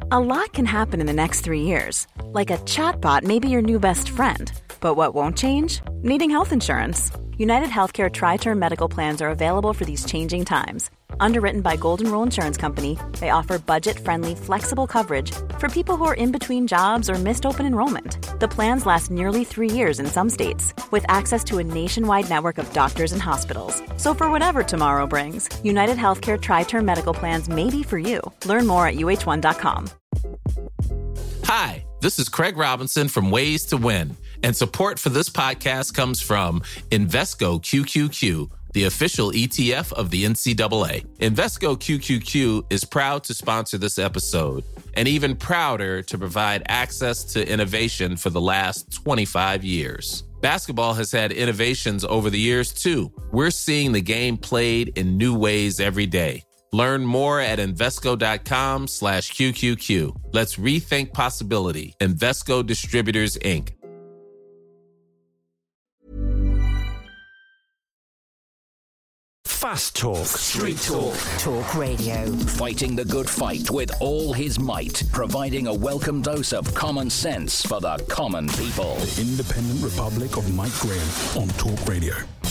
A lot can happen in the next 3 years. Like a chatbot may be your new best friend. But what won't change? Needing health insurance. United Healthcare Tri-Term Medical Plans are available for these changing times. Underwritten by Golden Rule Insurance Company, they offer budget-friendly, flexible coverage for people who are in between jobs or missed open enrollment. The plans last nearly 3 years in some states, with access to a nationwide network of doctors and hospitals. So for whatever tomorrow brings, United Healthcare Tri-Term Medical Plans may be for you. Learn more at uh1.com. Hi, this is Craig Robinson from Ways to Win, and support for this podcast comes from Invesco QQQ, the official ETF of the NCAA. Invesco QQQ is proud to sponsor this episode, and even prouder to provide access to innovation for the last 25 years. Basketball has had innovations over the years, too. We're seeing the game played in new ways every day. Learn more at Invesco.com/QQQ. Let's rethink possibility. Invesco Distributors, Inc. Fast Talk. Street Talk. Talk Radio. Fighting the good fight with all his might, providing a welcome dose of common sense for the common people. The Independent Republic of Mike Graham on Talk Radio.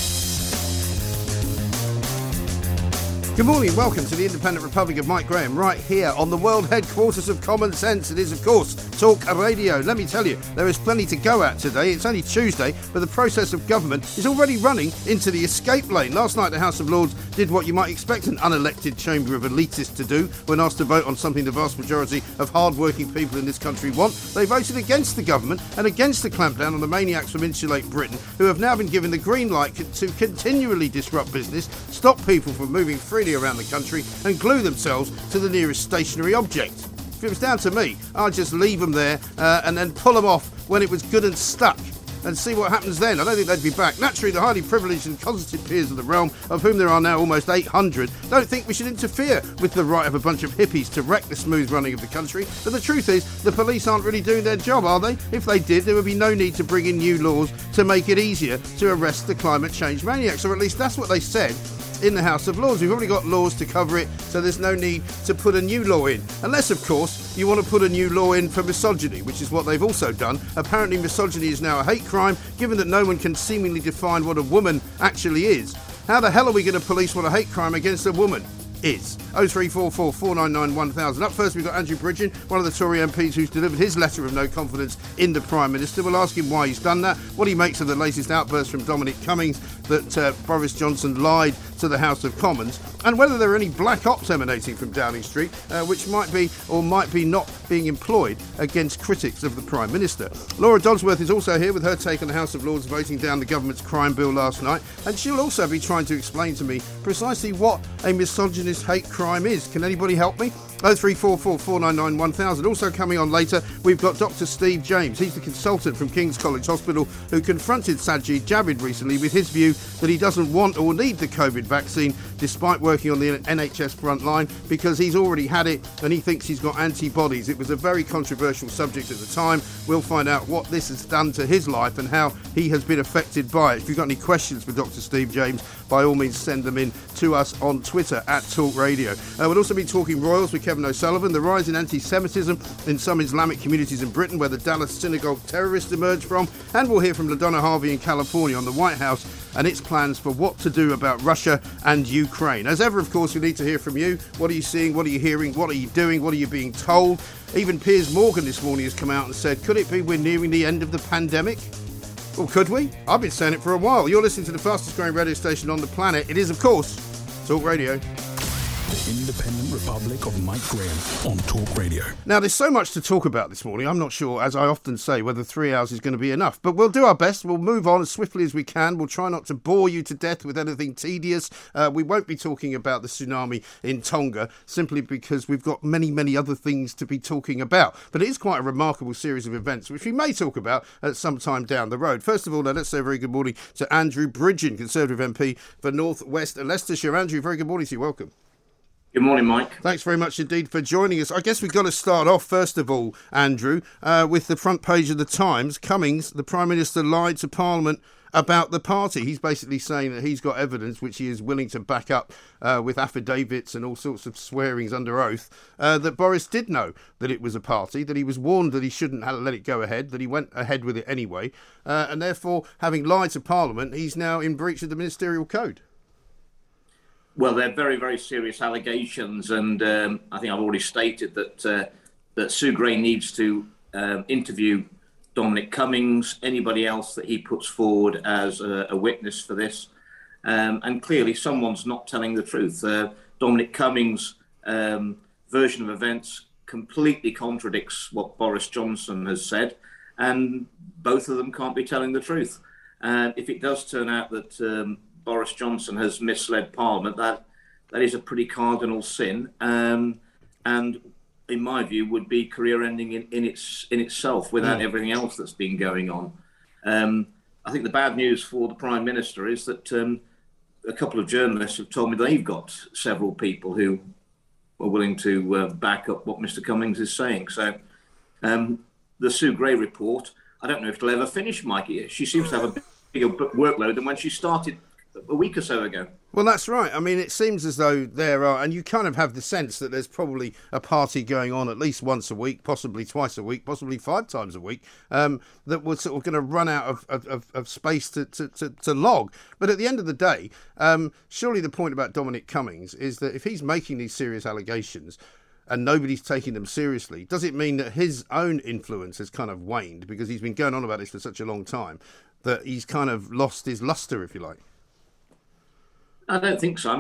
Good morning, welcome to the Independent Republic of Mike Graham, right here on the world headquarters of Common Sense. It is, of course, Talk Radio. Let me tell you, there is plenty to go at today. It's only Tuesday, but the process of government is already running into the escape lane. Last night, the House of Lords did what you might expect an unelected chamber of elitists to do when asked to vote on something the vast majority of hard-working people in this country want. They voted against the government and against the clampdown on the maniacs from Insulate Britain, who have now been given the green light to continually disrupt business, stop people from moving freely around the country and glue themselves to the nearest stationary object. If it was down to me, I'd just leave them there and then pull them off when it was good and stuck and see what happens then. I don't think they'd be back. Naturally, the highly privileged and closeted peers of the realm, of whom there are now almost 800, don't think we should interfere with the right of a bunch of hippies to wreck the smooth running of the country. But the truth is, the police aren't really doing their job, are they? If they did, there would be no need to bring in new laws to make it easier to arrest the climate change maniacs, or at least that's what they said in the House of Lords. We've already got laws to cover it, so there's no need to put a new law in. Unless, of course, you want to put a new law in for misogyny, which is what they've also done. Apparently, misogyny is now a hate crime, given that no one can seemingly define what a woman actually is. How the hell are we going to police what a hate crime against a woman is? 0344 499 1000. Up first, we've got Andrew Bridgen, one of the Tory MPs who's delivered his letter of no confidence in the Prime Minister. We'll ask him why he's done that, what he makes of the latest outburst from Dominic Cummings that Boris Johnson lied to the House of Commons, and whether there are any black ops emanating from Downing Street, which might be or might be not being employed against critics of the Prime Minister. Laura Dodsworth is also here with her take on the House of Lords voting down the government's crime bill last night, and she'll also be trying to explain to me precisely what a misogynist hate crime is. Can anybody help me? 0344 499 1000. Also coming on later, we've got Dr. Steve James. He's the consultant from King's College Hospital who confronted Sajid Javid recently with his view that he doesn't want or need the COVID vaccine despite working on the NHS front line because he's already had it and he thinks he's got antibodies. It was a very controversial subject at the time. We'll find out what this has done to his life and how he has been affected by it. If you've got any questions for Dr. Steve James, by all means send them in to us on Twitter at Talk Radio. We'll also be talking royals with Kevin O'Sullivan, the rise in anti-Semitism in some Islamic communities in Britain where the Dallas synagogue terrorists emerged from, and we'll hear from LaDonna Harvey in California on the White House and its plans for what to do about Russia and Ukraine. As ever, of course, we need to hear from you. What are you seeing? What are you hearing? What are you doing? What are you being told? Even Piers Morgan this morning has come out and said, could it be we're nearing the end of the pandemic? Well, could we? I've been saying it for a while. You're listening to the fastest growing radio station on the planet. It is, of course, Talk Radio. The Independent Republic of Mike Graham on Talk Radio. Now, there's so much to talk about this morning. I'm not sure, as I often say, whether 3 hours is going to be enough. But we'll do our best. We'll move on as swiftly as we can. We'll try not to bore you to death with anything tedious. We won't be talking about the tsunami in Tonga, simply because we've got many, many other things to be talking about. But it is quite a remarkable series of events, which we may talk about at some time down the road. First of all, now, let's say a very good morning to Andrew Bridgen, Conservative MP for North West Leicestershire. Andrew, very good morning to you. Welcome. Good morning, Mike. Thanks very much indeed for joining us. I guess we've got to start off, first of all, Andrew, with the front page of the Times. Cummings, the Prime Minister, lied to Parliament about the party. He's basically saying that he's got evidence which he is willing to back up with affidavits and all sorts of swearings under oath that Boris did know that it was a party, that he was warned that he shouldn't have let it go ahead, that he went ahead with it anyway, and therefore, having lied to Parliament, he's now in breach of the ministerial code. Well, they're very, very serious allegations, and I think I've already stated that Sue Gray needs to interview Dominic Cummings, anybody else that he puts forward as a witness for this. And clearly someone's not telling the truth. Dominic Cummings' version of events completely contradicts what Boris Johnson has said, and both of them can't be telling the truth. And if it does turn out that Boris Johnson has misled Parliament, that is a pretty cardinal sin. And in my view, would be career-ending in itself without everything else that's been going on. I think the bad news for the Prime Minister is that a couple of journalists have told me they've got several people who are willing to back up what Mr. Cummings is saying. So the Sue Gray report, I don't know if it'll ever finish, Mikey. She seems to have a bigger workload than when she started a week or so ago. Well, that's right. I mean, it seems as though there are, and you kind of have the sense that there's probably a party going on at least once a week, possibly twice a week, possibly 5 times a week, that we're sort of going to run out of space to log. But at the end of the day, surely the point about Dominic Cummings is that if he's making these serious allegations and nobody's taking them seriously, does it mean that his own influence has kind of waned because he's been going on about this for such a long time that he's kind of lost his lustre, if you like? I don't think so. I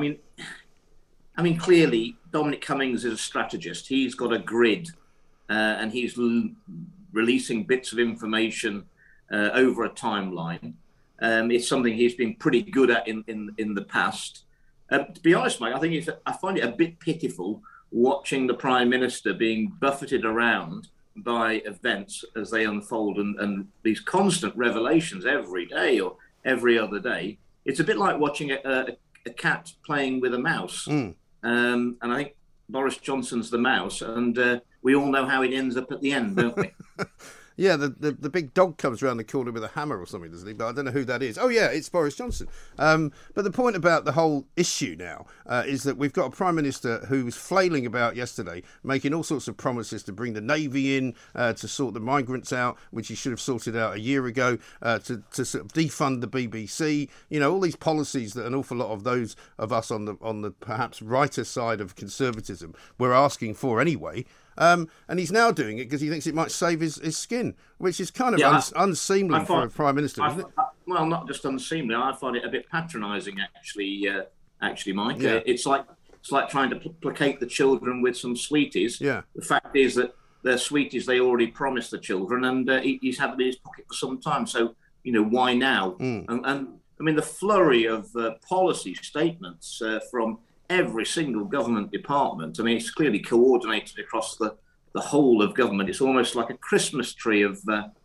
mean, clearly, Dominic Cummings is a strategist. He's got a grid, and he's releasing bits of information over a timeline. It's something he's been pretty good at in the past. To be honest, Mike, I find it a bit pitiful watching the Prime Minister being buffeted around by events as they unfold, and these constant revelations every day or every other day. It's a bit like watching a cat playing with a mouse. And I think Boris Johnson's the mouse, and we all know how it ends up at the end, don't we? Yeah, the big dog comes around the corner with a hammer or something, doesn't he? But I don't know who that is. Oh, yeah, it's Boris Johnson. But the point about the whole issue now is that we've got a Prime Minister who was flailing about yesterday, making all sorts of promises to bring the Navy in, to sort the migrants out, which he should have sorted out a year ago, to sort of defund the BBC. You know, all these policies that an awful lot of those of us on the perhaps righter side of conservatism were asking for anyway. And he's now doing it because he thinks it might save his skin, which is kind of unseemly for a Prime Minister, isn't it? Well, not just unseemly. I find it a bit patronising, actually, Mike. Yeah. It's like trying to placate the children with some sweeties. Yeah. The fact is that they're sweeties they already promised the children, and he's had them in his pocket for some time. So, you know, why now? And I mean, the flurry of policy statements from every single government department. I mean, it's clearly coordinated across the whole of government. It's almost like a Christmas tree of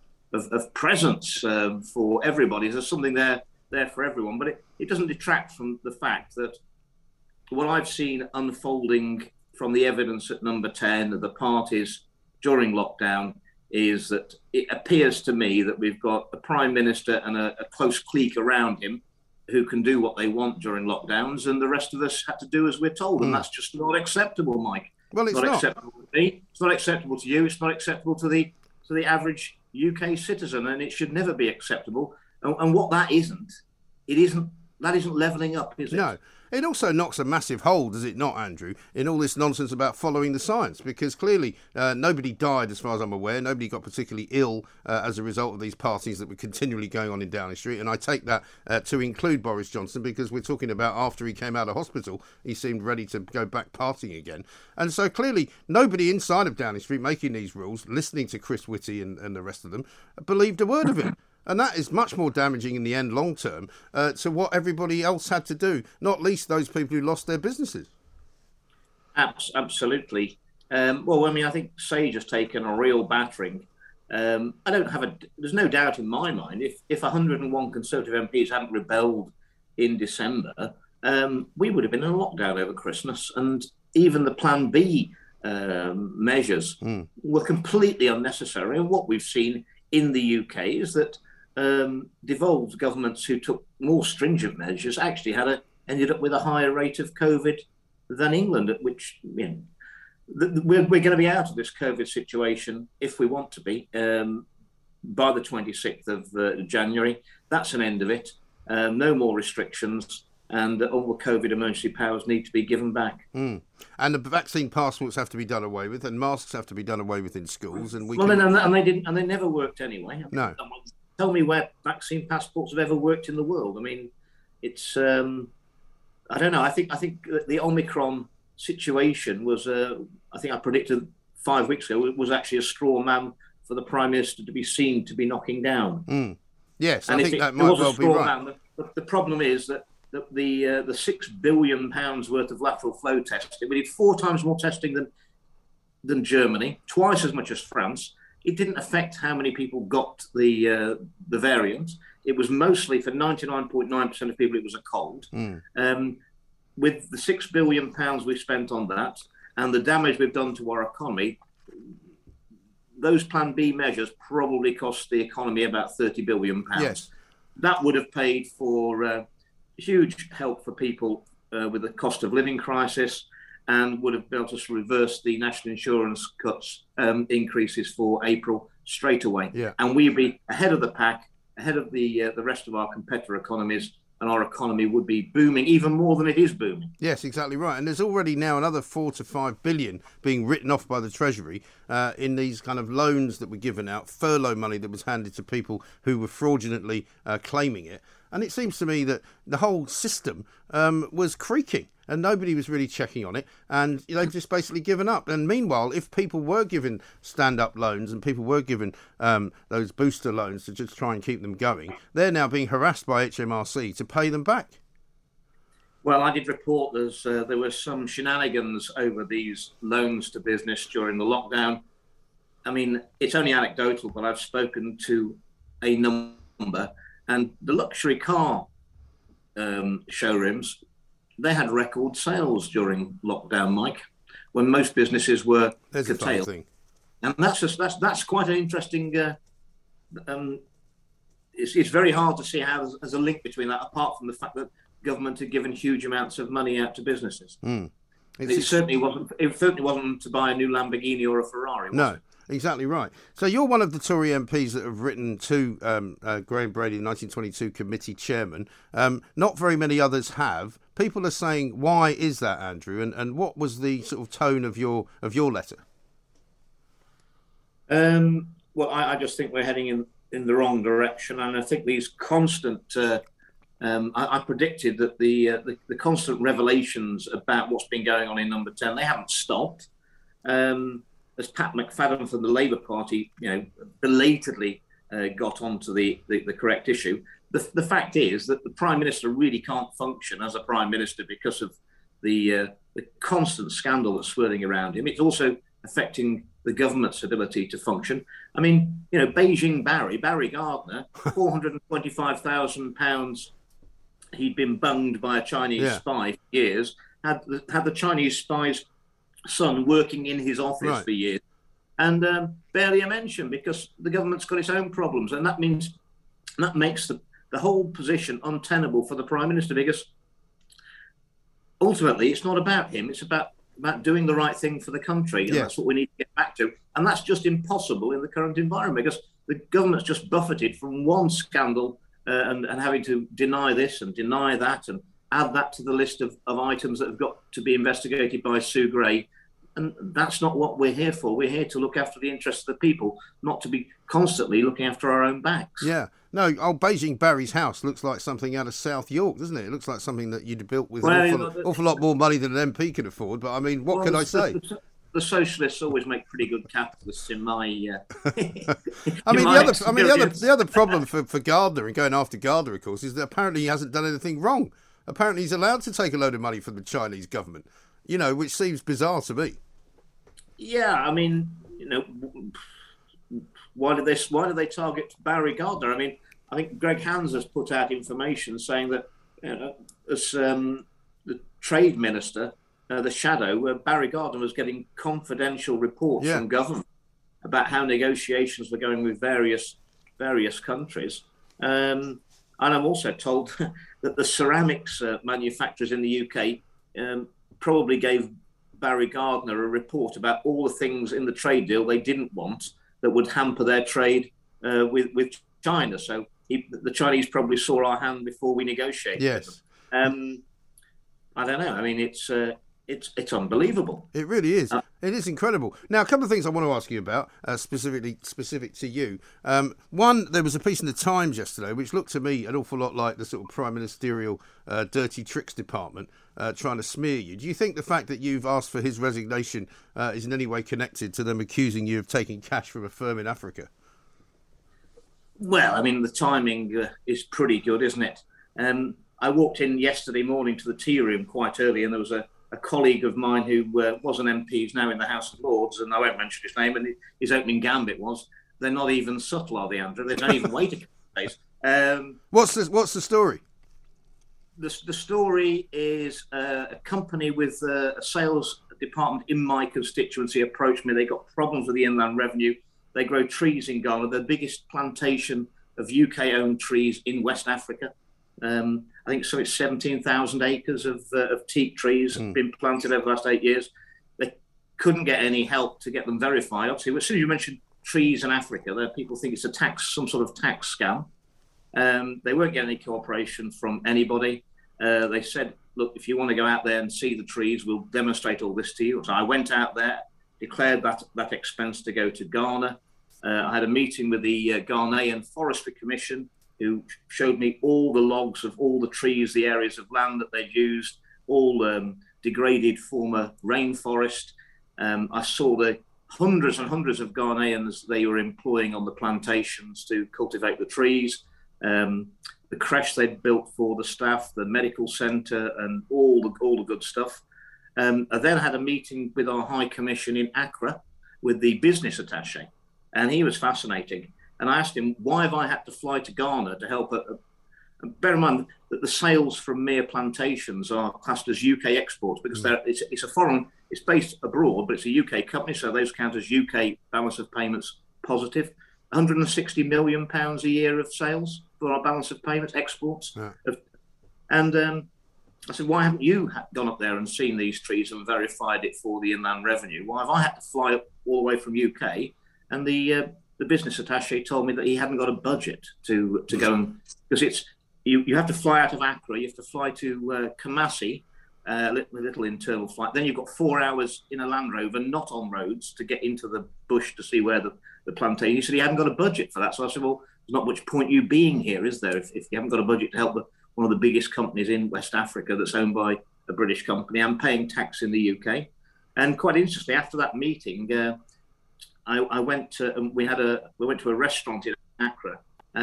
presents for everybody. There's something there for everyone, but it doesn't detract from the fact that what I've seen unfolding from the evidence at Number 10 of the parties during lockdown is that it appears to me that we've got a Prime Minister and a close clique around him who can do what they want during lockdowns, and the rest of us had to do as we're told, and that's just not acceptable, Mike. Well, it's not acceptable to me. It's not acceptable to you. It's not acceptable to the average UK citizen, and it should never be acceptable. And what that isn't levelling up, is it? No. It also knocks a massive hole, does it not, Andrew, in all this nonsense about following the science, because clearly nobody died, as far as I'm aware. Nobody got particularly ill as a result of these parties that were continually going on in Downing Street. And I take that to include Boris Johnson, because we're talking about after he came out of hospital, he seemed ready to go back partying again. And so clearly nobody inside of Downing Street making these rules, listening to Chris Whitty and the rest of them, believed a word of it. And that is much more damaging in the end, long term, to what everybody else had to do, not least those people who lost their businesses. Absolutely. Well, I mean, I think Sage has taken a real battering. There's no doubt in my mind, if 101 Conservative MPs hadn't rebelled in December, we would have been in a lockdown over Christmas. And even the Plan B measures were completely unnecessary. And what we've seen in the UK is that devolved governments who took more stringent measures actually ended up with a higher rate of COVID than England, at which, you know, we're going to be out of this COVID situation, if we want to be, by the 26th of January. That's an end of it. No more restrictions, and all the COVID emergency powers need to be given back. And the vaccine passports have to be done away with, and masks have to be done away with in schools. And they never worked anyway. No. Tell me where vaccine passports have ever worked in the world. I mean, it's I don't know. I think the Omicron situation was, I think I predicted 5 weeks ago, it was actually a straw man for the Prime Minister to be seen to be knocking down. Yes, and I think that might well be right. Man, the problem is that the £6 billion worth of lateral flow testing, we did 4 times more testing than Germany, twice as much as France. It didn't affect how many people got the variant. It was mostly, for 99.9% of people, it was a cold. With the £6 billion we spent on that and the damage we've done to our economy, those Plan B measures probably cost the economy about £30 billion. Yes. That would have paid for huge help for people with the cost of living crisis, and would have been able to reverse the national insurance cuts increases for April straight away. Yeah. And we'd be ahead of the pack, ahead of the rest of our competitor economies, and our economy would be booming even more than it is booming. Yes, exactly right. And there's already now another 4 to 5 billion being written off by the Treasury in these kind of loans that were given out, furlough money that was handed to people who were fraudulently claiming it. And it seems to me that the whole system was creaking and nobody was really checking on it. And they've just basically given up. And meanwhile, if people were given stand-up loans and people were given those booster loans to just try and keep them going, they're now being harassed by HMRC to pay them back. Well, I did report there were some shenanigans over these loans to business during the lockdown. I mean, it's only anecdotal, but I've spoken to a number, and the luxury car showrooms, they had record sales during lockdown, Mike, when most businesses were curtailed. And that's quite an interesting. It's very hard to see how there's a link between that, apart from the fact that government had given huge amounts of money out to businesses. It certainly wasn't. It certainly wasn't to buy a new Lamborghini or a Ferrari. No. Exactly right. So you're one of the Tory MPs that have written to Graham Brady, the 1922 committee chairman. Not very many others have. People are saying, why is that, Andrew? And what was the sort of tone of your letter? Well, I just think we're heading in the wrong direction, and I think these constant. I predicted that the constant revelations about what's been going on in Number 10, they haven't stopped. As Pat McFadden from the Labour Party, belatedly got onto the correct issue. The fact is that the Prime Minister really can't function as a Prime Minister because of the constant scandal that's swirling around him. It's also affecting the government's ability to function. I mean, Beijing Barry Gardner, £425,000. He'd been bunged by a Chinese spy for years. Had the Chinese spy's son working in his office for years, and barely a mention because the government's got its own problems, and that makes the whole position untenable for the Prime Minister, because ultimately it's not about him, it's about doing the right thing for the country, and that's what we need to get back to, and that's just impossible in the current environment because the government's just buffeted from one scandal and having to deny this and deny that and add that to the list of items that have got to be investigated by Sue Gray. And that's not what we're here for. We're here to look after the interests of the people, not to be constantly looking after our own backs. Yeah. No, old Beijing Barry's house looks like something out of South York, doesn't it? It looks like something that you'd built with an awful lot more money than an MP could afford. But, I mean, what can I say? The socialists always make pretty good capitalists in my. The other problem for Gardner and going after Gardner, of course, is that apparently he hasn't done anything wrong. Apparently he's allowed to take a load of money from the Chinese government, which seems bizarre to me. Yeah, I mean, why did they target Barry Gardner? I mean, I think Greg Hans has put out information saying that as the trade minister, the shadow, Barry Gardner was getting confidential reports from government about how negotiations were going with various countries. And I'm also told that the ceramics manufacturers in the UK probably gave Barry Gardner a report about all the things in the trade deal they didn't want that would hamper their trade with China. So the Chinese probably saw our hand before we negotiated. Yes. I don't know. I mean, it's unbelievable. It really is. It is incredible. Now, a couple of things I want to ask you about, specific to you. One, there was a piece in the Times yesterday which looked to me an awful lot like the sort of prime ministerial dirty tricks department trying to smear you. Do you think the fact that you've asked for his resignation is in any way connected to them accusing you of taking cash from a firm in Africa? Well, I mean, the timing is pretty good, isn't it? I walked in yesterday morning to the tea room quite early, and there was a colleague of mine who was an MP, who's now in the House of Lords, and I won't mention his name, and his opening gambit was, they're not even subtle, are they, Andrew? They don't even wait a couple of days. What's the story? The story is a company with a sales department in my constituency approached me. They got problems with the Inland Revenue. They grow trees in Ghana, the biggest plantation of UK-owned trees in West Africa. I think it's 17,000 acres of teak trees have been planted over the last 8 years. They couldn't get any help to get them verified. Obviously, as soon as you mention trees in Africa, there people think it's some sort of tax scam. They won't get any cooperation from anybody. They said, look, if you want to go out there and see the trees, we'll demonstrate all this to you. So I went out there, declared that expense to go to Ghana. I had a meeting with the Ghanaian Forestry Commission, who showed me all the logs of all the trees, the areas of land that they'd used, all degraded former rainforest. I saw the hundreds and hundreds of Ghanaians they were employing on the plantations to cultivate the trees, the creche they'd built for the staff, the medical centre, and all the good stuff. I then had a meeting with our High Commission in Accra with the business attaché, and he was fascinating. And I asked him, why have I had to fly to Ghana to help? Bear in mind that the sales from mere plantations are classed as UK exports because it's based abroad, but it's a UK company, so those count as UK balance of payments positive. £160 million a year of sales for our balance of payments, exports. Yeah. And I said, why haven't you gone up there and seen these trees and verified it for the Inland Revenue? Why have I had to fly up all the way from UK? And the business attaché told me that he hadn't got a budget to go and, because you have to fly out of Accra, you have to fly to Kumasi, a little internal flight. Then you've got 4 hours in a Land Rover, not on roads, to get into the bush to see where the plantation. He said he hadn't got a budget for that. So I said, well, there's not much point you being here, is there, if you haven't got a budget to help one of the biggest companies in West Africa that's owned by a British company and paying tax in the UK. And quite interestingly, after that meeting, I went to we went to a restaurant in Accra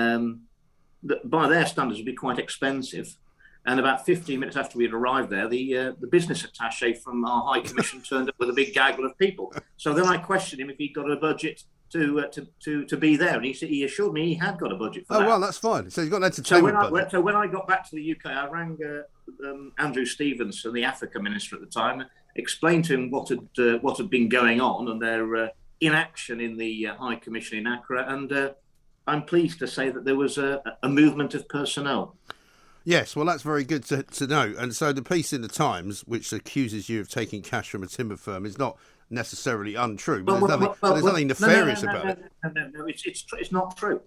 that by their standards would be quite expensive. And about 15 minutes after we had arrived there, the business attaché from our High Commission turned up with a big gaggle of people. So then I questioned him if he'd got a budget to be there, and he assured me he had got a budget for that. Oh well, that's fine. So he's got an entertainment budget. So when I got back to the UK, I rang Andrew Stevenson, the Africa Minister at the time, explained to him what had been going on and their inaction in the High Commission in Accra, and I'm pleased to say that there was a movement of personnel. Yes, well, that's very good to know. And so the piece in the Times, which accuses you of taking cash from a timber firm, is not necessarily untrue, but there's nothing nefarious about it. No, it's not true.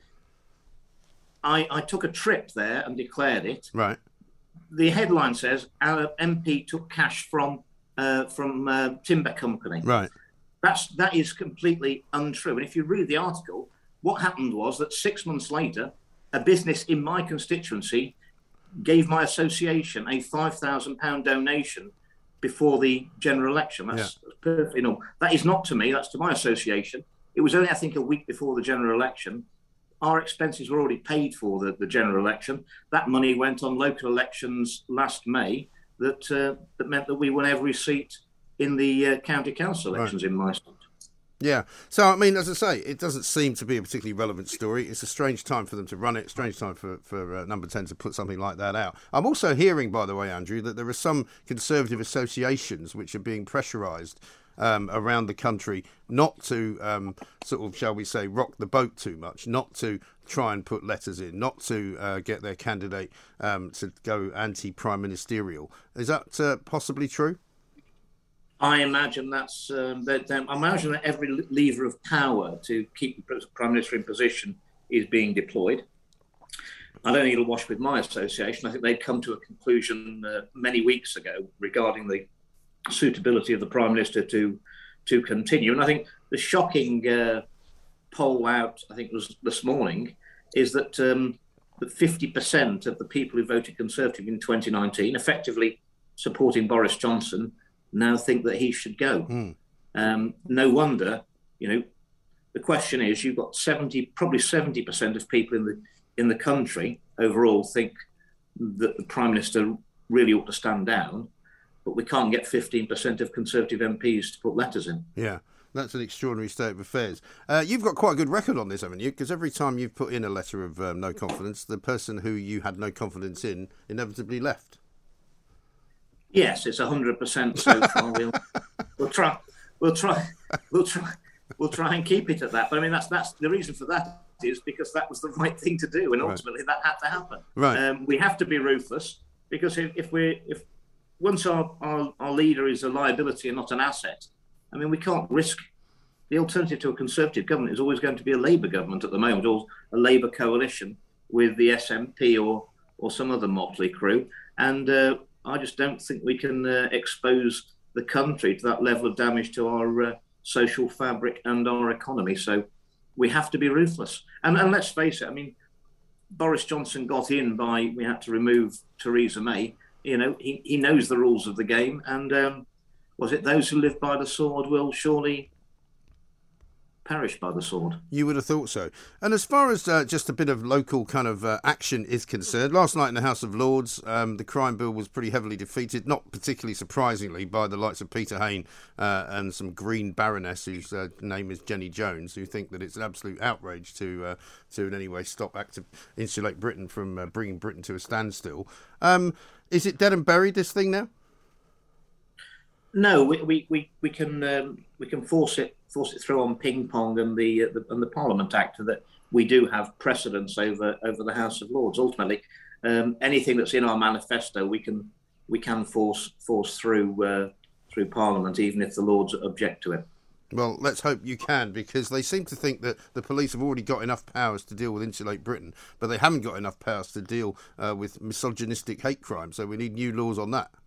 I took a trip there and declared it. Right. The headline says our MP took cash from timber company. Right. That is completely untrue. And if you read the article, what happened was that 6 months later, a business in my constituency gave my association a £5,000 donation before the general election. That's perfect. You know, that is not to me, that's to my association. It was only, I think, a week before the general election. Our expenses were already paid for the general election. That money went on local elections last May that meant that we won every seat in the county council elections in my state. Yeah. So, I mean, as I say, it doesn't seem to be a particularly relevant story. It's a strange time for them to run it, strange time for Number 10 to put something like that out. I'm also hearing, by the way, Andrew, that there are some Conservative associations which are being pressurised around the country not to sort of, shall we say, rock the boat too much, not to try and put letters in, not to get their candidate to go anti-prime ministerial. Is that possibly true? I imagine that's. I imagine that every lever of power to keep the Prime Minister in position is being deployed. I don't think it'll wash with my association. I think they'd come to a conclusion many weeks ago regarding the suitability of the Prime Minister to continue. And I think the shocking poll out, I think it was this morning, is that 50% of the people who voted Conservative in 2019, effectively supporting Boris Johnson, now think that he should go. No wonder, the question is, you've got probably 70% of people in the country overall think that the Prime Minister really ought to stand down, but we can't get 15% of Conservative MPs to put letters in. Yeah, that's an extraordinary state of affairs. You've got quite a good record on this, haven't you? Because every time you've put in a letter of no confidence, the person who you had no confidence in inevitably left. Yes, it's 100% so far. We'll try and keep it at that. But I mean, that's the reason for that is because that was the right thing to do, and ultimately that had to happen. Right. We have to be ruthless, because if once our leader is a liability and not an asset, I mean, we can't risk. The alternative to a Conservative government is always going to be a Labour government at the moment, or a Labour coalition with the SNP or some other motley crew, and I just don't think we can expose the country to that level of damage to our social fabric and our economy. So we have to be ruthless. And let's face it, I mean, Boris Johnson got in we had to remove Theresa May. He knows the rules of the game. And was it those who live by the sword will surely perish by the sword? You would have thought so. And as far as just a bit of local kind of action is concerned, last night in the House of Lords, the crime bill was pretty heavily defeated, not particularly surprisingly, by the likes of Peter Hain and some Green Baroness whose name is Jenny Jones, who think that it's an absolute outrage to in any way insulate Britain from bringing Britain to a standstill. Is it dead and buried, this thing now? No, we can force it through on ping pong and the Parliament Act, that we do have precedence over the House of Lords. Ultimately, anything that's in our manifesto, we can force through Parliament, even if the Lords object to it. Well, let's hope you can, because they seem to think that the police have already got enough powers to deal with Insulate Britain, but they haven't got enough powers to deal with misogynistic hate crime. So we need new laws on that.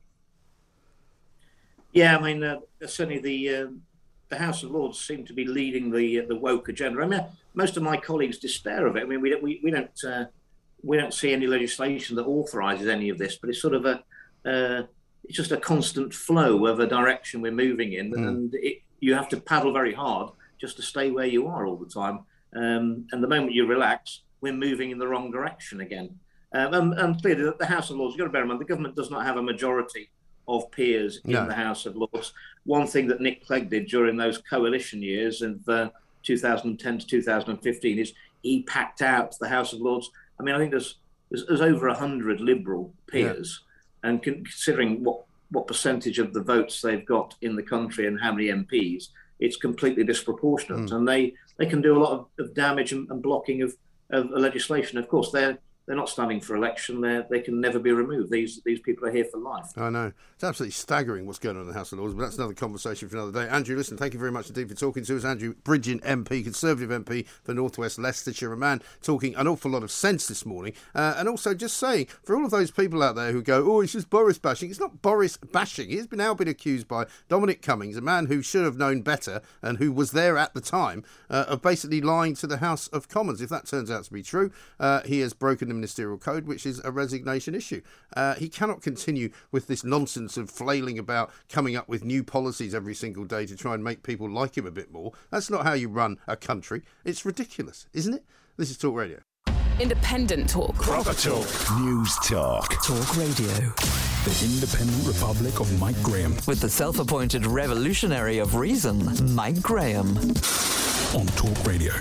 Yeah, I mean, certainly the House of Lords seem to be leading the woke agenda. I mean, most of my colleagues despair of it. I mean, we don't see any legislation that authorises any of this, but it's sort of it's just a constant flow of a direction we're moving in, and you have to paddle very hard just to stay where you are all the time. And the moment you relax, we're moving in the wrong direction again. And clearly, the House of Lords, you've got to bear in mind, the government does not have a majority of peers in the House of Lords. One thing that Nick Clegg did during those coalition years of 2010 to 2015 is he packed out the House of Lords. I mean, I think there's over 100 Liberal peers, and considering what percentage of the votes they've got in the country and how many MPs, it's completely disproportionate. And they can do a lot of damage and blocking of legislation. Of course, they're not standing for election. They can never be removed. These people are here for life. I know. It's absolutely staggering what's going on in the House of Lords, but that's another conversation for another day. Andrew, listen, thank you very much indeed for talking to us. Andrew Bridgen MP, Conservative MP for North West Leicestershire, a man talking an awful lot of sense this morning. And also just saying, for all of those people out there who go, oh, it's just Boris bashing, it's not Boris bashing. He's now been accused by Dominic Cummings, a man who should have known better and who was there at the time, of basically lying to the House of Commons. If that turns out to be true, he has broken the ministerial code, which is a resignation issue. He cannot continue with this nonsense of flailing about coming up with new policies every single day to try and make people like him a bit more. That's not how you run a country. It's ridiculous, isn't it? This is Talk Radio. Independent talk. Proper talk. News talk. Talk Radio. The Independent Republic of Mike Graham. With the self-appointed revolutionary of reason, Mike Graham. On Talk Radio.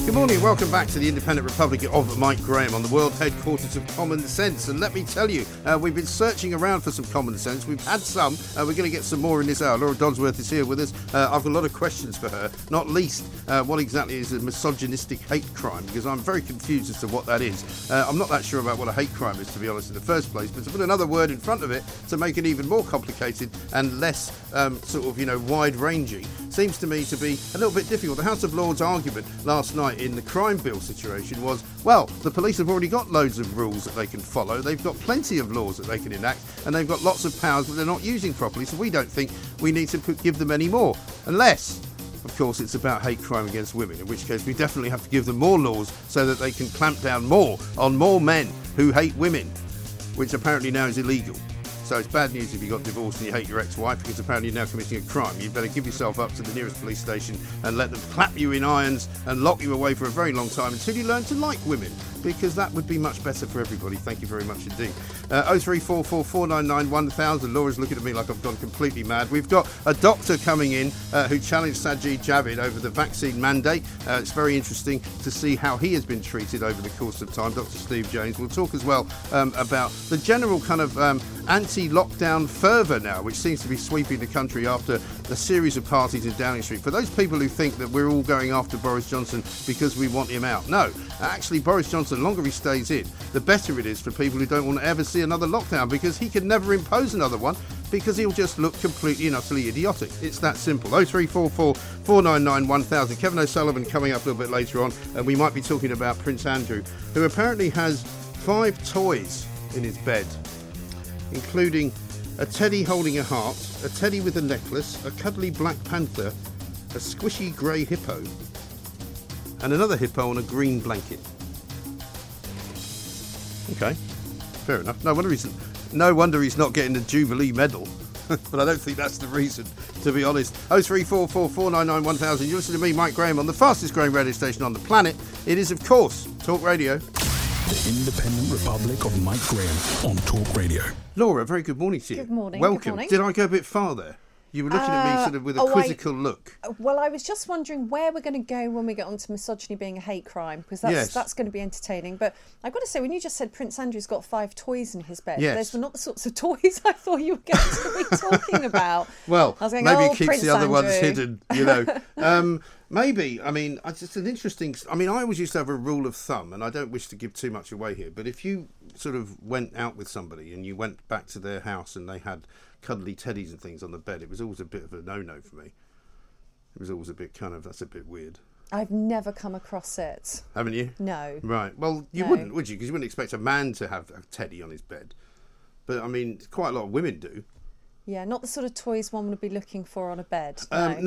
Good morning, welcome back to the Independent Republic of Mike Graham on the world headquarters of Common Sense. And let me tell you, we've been searching around for some common sense. We've had some. We're going to get some more in this hour. Laura Dodsworth is here with us. I've got a lot of questions for her, not least what exactly is a misogynistic hate crime, because I'm very confused as to what that is. I'm not that sure about what a hate crime is, to be honest, in the first place, but to put another word in front of it to make it even more complicated and less wide-ranging seems to me to be a little bit difficult. The House of Lords argument last night in the crime bill situation was, well, the police have already got loads of rules that they can follow, they've got plenty of laws that they can enact, and they've got lots of powers that they're not using properly, so we don't think we need to give them any more. Unless, of course, it's about hate crime against women, in which case we definitely have to give them more laws so that they can clamp down more on more men who hate women, which apparently now is illegal. So it's bad news if you got divorced and you hate your ex-wife, because apparently you're now committing a crime. You'd better give yourself up to the nearest police station and let them clap you in irons and lock you away for a very long time until you learn to like women, because that would be much better for everybody. Thank you very much indeed. 0344 499 1000. Laura's looking at me like I've gone completely mad. We've got a doctor coming in who challenged Sajid Javid over the vaccine mandate. It's very interesting to see how he has been treated over the course of time. Dr. Steve James. We'll talk as well about the general kind of anti-lockdown fervour now, which seems to be sweeping the country after a series of parties in Downing Street. For those people who think that we're all going after Boris Johnson because we want him out, no. Actually, Boris Johnson, the longer he stays in, the better it is for people who don't want to ever see another lockdown, because he can never impose another one, because he'll just look completely and utterly idiotic. It's that simple. 0344 499 1000. Kevin O'Sullivan coming up a little bit later on, and we might be talking about Prince Andrew, who apparently has 5 toys in his bed, including a teddy holding a heart, a teddy with a necklace, a cuddly black panther, a squishy grey hippo, and another hippo on a green blanket. Okay, fair enough. No wonder he's not getting the Jubilee medal. But I don't think that's the reason, to be honest. 0344 499 1000. You listen to me, Mike Graham, on the fastest growing radio station on the planet. It is, of course, Talk Radio. The Independent Republic of Mike Graham on Talk Radio. Laura, very good morning to you. Good morning. Welcome. Good morning. Did I go a bit far there? You were looking at me sort of with a quizzical look. Well, I was just wondering where we're going to go when we get onto misogyny being a hate crime, because that's going to be entertaining. But I've got to say, when you just said Prince Andrew's got 5 toys in his bed, those were not the sorts of toys I thought you were going to be talking about. Well, I was going, maybe he keeps Prince the other Andrew. ones hidden, you know. Maybe. I mean, it's just an interesting... I mean, I always used to have a rule of thumb, and I don't wish to give too much away here, but if you sort of went out with somebody and you went back to their house and they had cuddly teddies and things on the bed, it was always a bit of a no-no for me. It was always a bit kind of, that's a bit weird. I've never come across it. Haven't you? No. Right. Well, you wouldn't, would you? Because you wouldn't expect a man to have a teddy on his bed. But, I mean, quite a lot of women do. Yeah, not the sort of toys one would be looking for on a bed.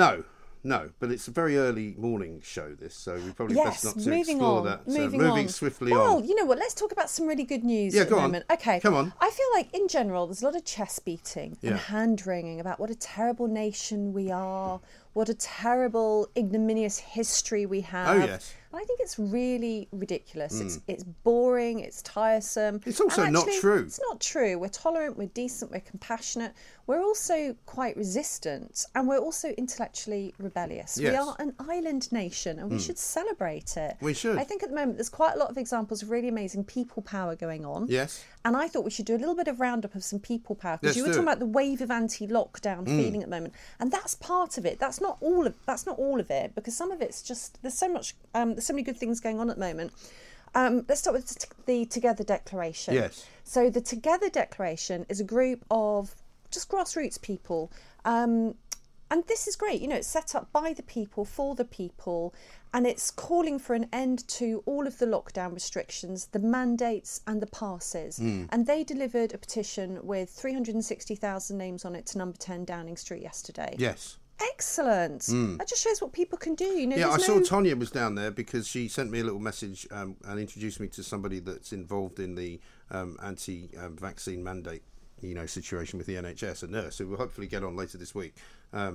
No, but it's a very early morning show, this, so we probably best not to explore that. Moving swiftly on. Well, you know what, let's talk about some really good news at the moment. Okay, come on. I feel like, in general, there's a lot of chest beating and hand-wringing about what a terrible nation we are, what a terrible, ignominious history we have. Oh, yes. I think it's really ridiculous. It's boring, it's tiresome. It's also not true. It's not true. We're tolerant, we're decent, we're compassionate. We're also quite resistant, and we're also intellectually rebellious. Yes. We are an island nation, and we should celebrate it. We should. I think at the moment there's quite a lot of examples of really amazing people power going on. Yes. And I thought we should do a little bit of roundup of some people power, because you were talking about the wave of anti-lockdown feeling at the moment, and that's part of it. That's not all of it, because some of it's just there's so many good things going on at the moment. Let's start with the Together Declaration. Yes. So the Together Declaration is a group of just grassroots people. And this is great. You know, it's set up by the people, for the people, and it's calling for an end to all of the lockdown restrictions, the mandates and the passes. And they delivered a petition with 360,000 names on it to number 10 Downing Street yesterday. Yes. Excellent. That just shows what people can do. You know, I saw Tonya was down there because she sent me a little message and introduced me to somebody that's involved in the anti-vaccine mandate, you know, situation with the NHS, a nurse who will hopefully get on later this week.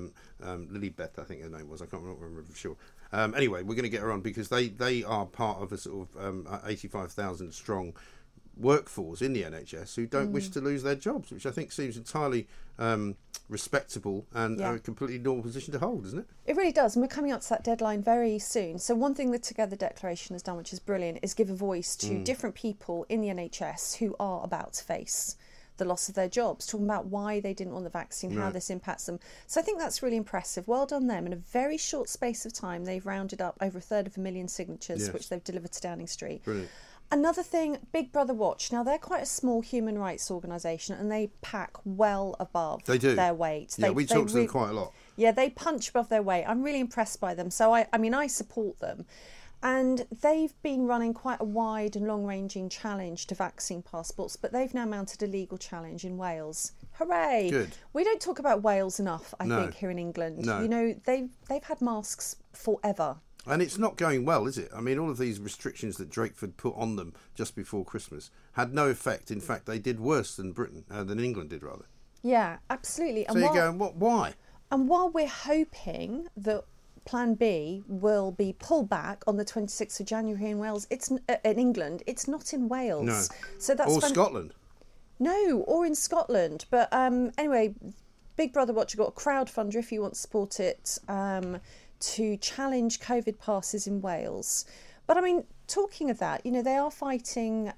Lily Beth, I think her name was. I can't remember for sure. Anyway, we're going to get her on because they are part of a sort of 85,000 strong workforce in the NHS who don't wish to lose their jobs, which I think seems entirely respectable and a completely normal position to hold, isn't it? It really does, and we're coming up to that deadline very soon. So one thing the Together Declaration has done, which is brilliant, is give a voice to different people in the NHS who are about to face the loss of their jobs, talking about why they didn't want the vaccine, how this impacts them. So I think that's really impressive. Well done them. In a very short space of time, they've rounded up over 1/3 signatures, which they've delivered to Downing Street. Brilliant. Another thing, Big Brother Watch. Now, they're quite a small human rights organisation and they pack well above their weight. Yeah, we talk to them quite a lot. Yeah, they punch above their weight. I'm really impressed by them. So, I support them. And they've been running quite a wide and long-ranging challenge to vaccine passports, but they've now mounted a legal challenge in Wales. Hooray! Good. We don't talk about Wales enough, I think, here in England. No. You know, they've had masks forever. And it's not going well, is it? I mean, all of these restrictions that Drakeford put on them just before Christmas had no effect. In fact, they did worse than than England did, rather. Yeah, absolutely. So you're going, why? And while we're hoping that Plan B will be pulled back on the 26th of January in Wales, it's in England. It's not in Wales. No. So that's Scotland. No, or in Scotland. But anyway, Big Brother Watch have got a crowdfunder if you want to support it. To challenge COVID passes in Wales. But I mean, talking of that, you know, they are fighting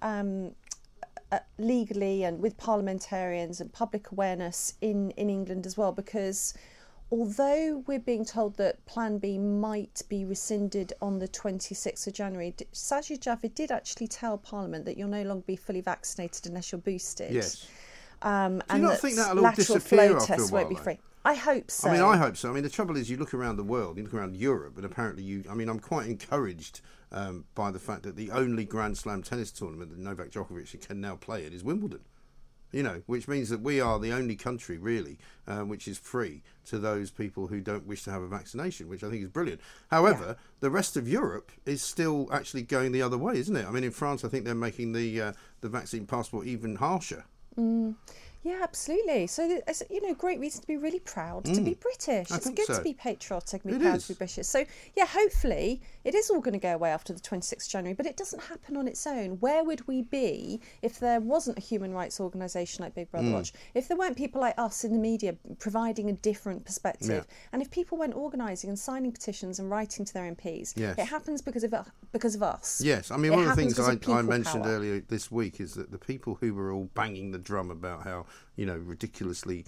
legally and with parliamentarians and public awareness in England as well, because although we're being told that Plan B might be rescinded on the 26th of January, Sajid Javid did actually tell Parliament that you'll no longer be fully vaccinated unless you're boosted. Yes. And do you not think that'll all disappear after a while? Won't be free. I hope so. I hope so. I mean, the trouble is you look around the world, you look around Europe, and apparently I'm quite encouraged by the fact that the only Grand Slam tennis tournament that Novak Djokovic can now play at is Wimbledon. You know, which means that we are the only country, really, which is free to those people who don't wish to have a vaccination, which I think is brilliant. However, the rest of Europe is still actually going the other way, isn't it? I mean, in France, I think they're making the vaccine passport even harsher. Yeah, absolutely. So, you know, great reason to be really proud to be British. It's good to be patriotic and be proud to be British. So, yeah, hopefully it is all going to go away after the 26th of January, but it doesn't happen on its own. Where would we be if there wasn't a human rights organisation like Big Brother Watch? If there weren't people like us in the media providing a different perspective, and if people weren't organising and signing petitions and writing to their MPs, it happens because of us. Yes, I mean, one of the things I mentioned earlier this week is that the people who were all banging the drum about how, you know, ridiculously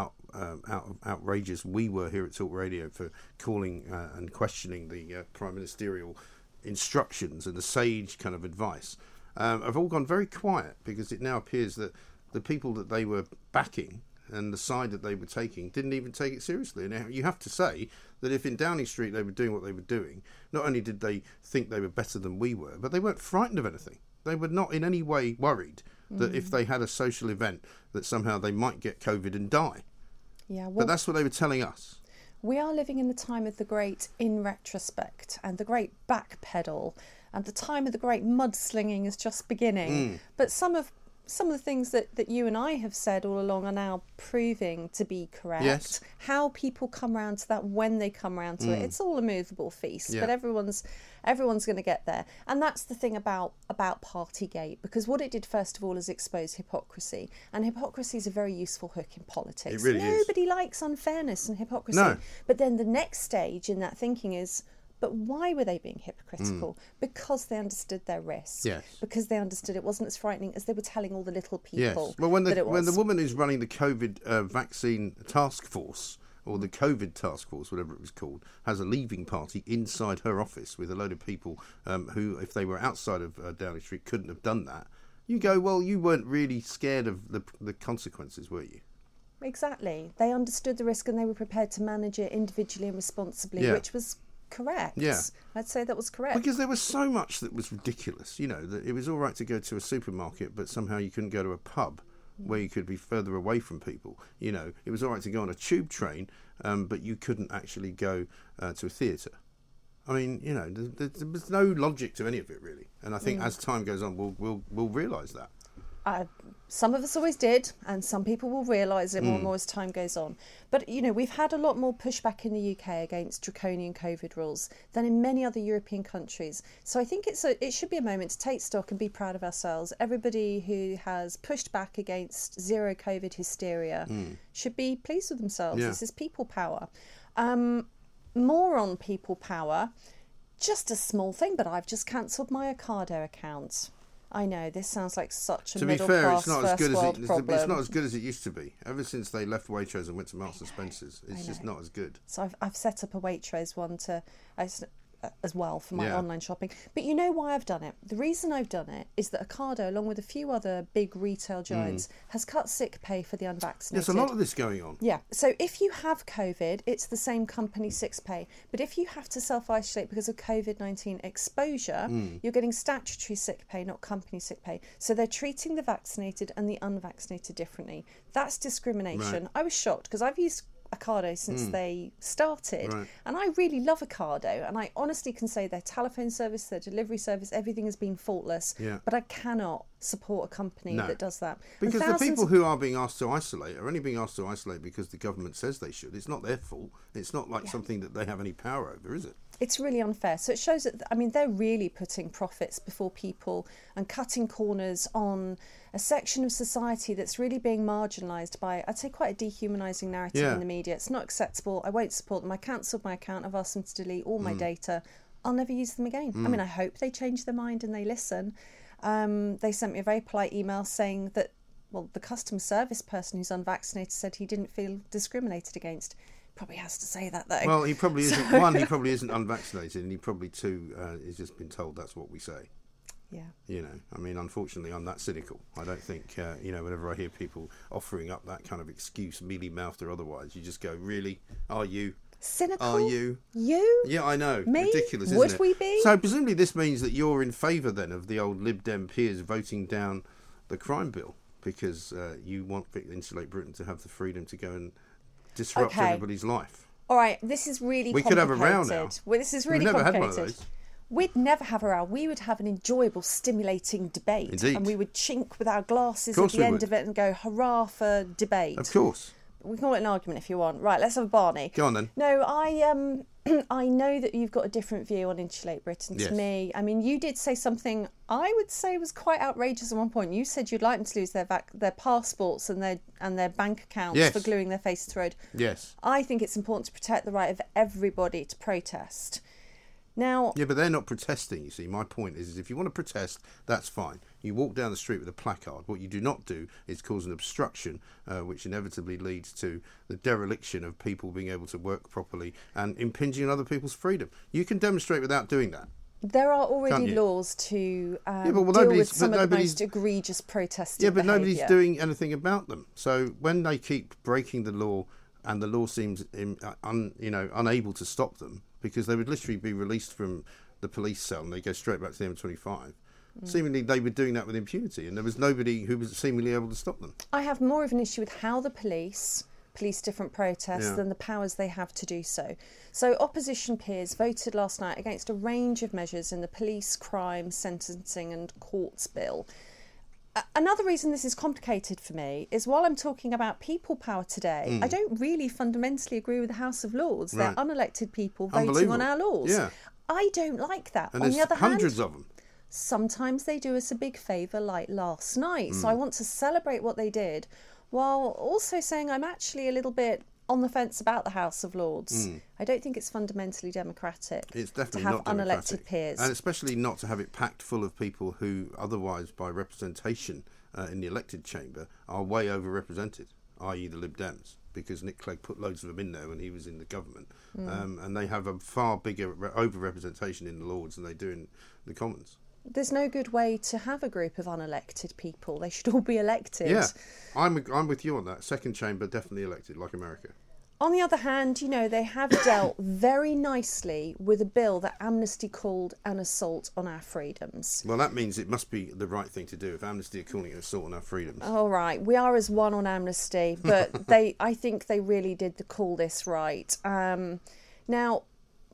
outrageous we were here at Talk Radio for calling and questioning the prime ministerial instructions and the sage kind of advice, have all gone very quiet, because it now appears that the people that they were backing and the side that they were taking didn't even take it seriously. And you have to say that if in Downing Street they were doing what they were doing, not only did they think they were better than we were, but they weren't frightened of anything. They were not in any way worried that if they had a social event that somehow they might get COVID and die. Yeah, well, but that's what they were telling us. We are living in the time of the great in retrospect and the great backpedal, and the time of the great mudslinging is just beginning. But some of the things that you and I have said all along are now proving to be correct. Yes. How people come around to that, when they come around to it, it's all a movable feast. But everyone's going to get there. And that's the thing about Partygate, because what it did first of all is expose hypocrisy, and hypocrisy is a very useful hook in politics. It really is. Nobody likes unfairness and hypocrisy. No. But then the next stage in that thinking is, but why were they being hypocritical? Because they understood their risk. Yes. Because they understood it wasn't as frightening as they were telling all the little people. Yes. Well, when the woman who's running the COVID vaccine task force, or the COVID task force, whatever it was called, has a leaving party inside her office with a load of people who, if they were outside of Downing Street, couldn't have done that. You go, well, you weren't really scared of the consequences, were you? Exactly. They understood the risk and they were prepared to manage it individually and responsibly, which was correct. Yeah. I'd say that was correct. Because there was so much that was ridiculous, you know, that it was all right to go to a supermarket, but somehow you couldn't go to a pub where you could be further away from people. You know, it was all right to go on a tube train, but you couldn't actually go to a theatre. I mean, you know, there's no logic to any of it, really. And I think as time goes on, we'll realise that. Some of us always did, and some people will realise it more and more as time goes on. But, we've had a lot more pushback in the UK against draconian COVID rules than in many other European countries. So I think it should be a moment to take stock and be proud of ourselves. Everybody who has pushed back against zero COVID hysteria should be pleased with themselves. Yeah. This is people power. More on people power, just a small thing, but I've just cancelled my Ocado account. I know this sounds like such a middle class first world problem. It's not as good as it used to be. Ever since they left Waitrose and went to Marks and Spencer's, it's just not as good. So I've set up a Waitrose one as well for my online shopping. But you know why I've done it? The reason I've done it is that Ocado, along with a few other big retail giants, has cut sick pay for the unvaccinated. There's a lot of this going on. Yeah. So if you have COVID, it's the same company sick pay. But if you have to self-isolate because of COVID-19 exposure, you're getting statutory sick pay, not company sick pay. So they're treating the vaccinated and the unvaccinated differently. That's discrimination. Right. I was shocked because I've used Ocado since they started, and I really love Ocado, and I honestly can say their telephone service, their delivery service, everything has been faultless. But I cannot support a company that does that, because the people who are being asked to isolate are only being asked to isolate because the government says they should. It's not their fault. It's not like something that they have any power over, is it? It's really unfair. So it shows that, they're really putting profits before people and cutting corners on a section of society that's really being marginalised by, I'd say, quite a dehumanising narrative in the media. It's not acceptable. I won't support them. I cancelled my account. I've asked them to delete all my data. I'll never use them again. I hope they change their mind and they listen. They sent me a very polite email saying that, the customer service person who's unvaccinated said he didn't feel discriminated against. Probably has to say that, though. Well, he probably isn't. One, he probably isn't unvaccinated, and he probably, two, has just been told that's what we say. Yeah. Unfortunately, I'm that cynical. I don't think, whenever I hear people offering up that kind of excuse, mealy-mouthed or otherwise, you just go, really? Are you? Cynical? Are you? You? Yeah, I know. Me? Ridiculous, isn't Would it? we be? So presumably this means that you're in favour, then, of the old Lib Dem peers voting down the crime bill, because you want Insulate Britain to have the freedom to go and disrupt everybody's life. All right, this is really complicated. We could have a row now. Well, this is really complicated. We've never had one of those. We'd never have a row. We would have an enjoyable, stimulating debate. Indeed. And we would chink with our glasses at the end of it and go, hurrah for debate. Of course. We can call it an argument if you want. Right, let's have a Barney. Go on then. No, I know that you've got a different view on Insulate Britain to me. You did say something I would say was quite outrageous at one point. You said you'd like them to lose their passports and their bank accounts for gluing their face to the road. Yes. I think it's important to protect the right of everybody to protest. Now, yeah, but they're not protesting, you see. My point is if you want to protest, that's fine. You walk down the street with a placard. What you do not do is cause an obstruction, which inevitably leads to the dereliction of people being able to work properly and impinging on other people's freedom. You can demonstrate without doing that. There are already laws to deal with some of the most egregious protesting behaviour. But nobody's doing anything about them. So when they keep breaking the law and the law seems unable to stop them, because they would literally be released from the police cell and they go straight back to the M25. Seemingly they were doing that with impunity and there was nobody who was seemingly able to stop them. I have more of an issue with how the police different protests than the powers they have to do so. So opposition peers voted last night against a range of measures in the police, crime, sentencing and courts bill. Another reason this is complicated for me is while I'm talking about people power today, I don't really fundamentally agree with the House of Lords. They're unelected people voting on our laws. Yeah. I don't like that. And on the other hand, hundreds of them. Sometimes they do us a big favour like last night. So I want to celebrate what they did while also saying I'm actually a little bit on the fence about the House of Lords. I don't think it's fundamentally democratic. It's definitely to have not democratic. unelected peers. And especially not to have it packed full of people who otherwise by representation in the elected chamber are way overrepresented, i.e. the Lib Dems, because Nick Clegg put loads of them in there when he was in the government. And they have a far bigger overrepresentation in the Lords than they do in the Commons. There's no good way to have a group of unelected people. They should all be elected. Yeah, I'm with you on that. Second chamber, definitely elected, like America. On the other hand, they have dealt very nicely with a bill that Amnesty called an assault on our freedoms. Well, that means it must be the right thing to do if Amnesty are calling it an assault on our freedoms. All right, we are as one on Amnesty, but I think they really did call this right. Now,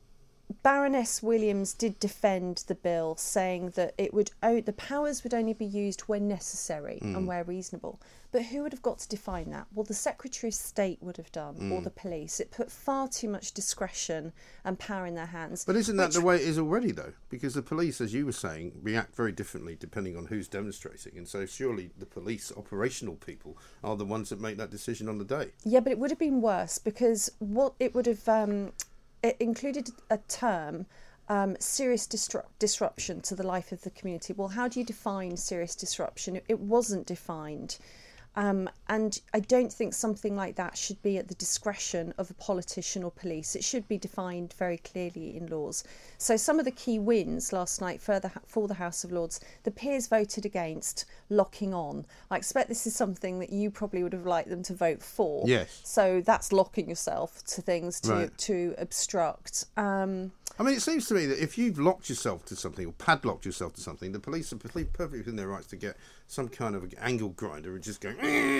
Baroness Williams did defend the bill, saying that the powers would only be used when necessary and where reasonable. But who would have got to define that? Well, the Secretary of State would have done, or the police. It put far too much discretion and power in their hands. But isn't that the way it is already, though? Because the police, as you were saying, react very differently depending on who's demonstrating. And so surely the police operational people are the ones that make that decision on the day. Yeah, but it would have been worse, because what it would have... it included a term, serious disruption to the life of the community. Well, how do you define serious disruption? It wasn't defined. And I don't think something like that should be at the discretion of a politician or police. It should be defined very clearly in laws. So some of the key wins last night for the House of Lords, the peers voted against locking on. I expect this is something that you probably would have liked them to vote for. Yes. So that's locking yourself to things to obstruct. I mean, it seems to me that if you've locked yourself to something or padlocked yourself to something, the police are perfectly within their rights to get some kind of angle grinder and just go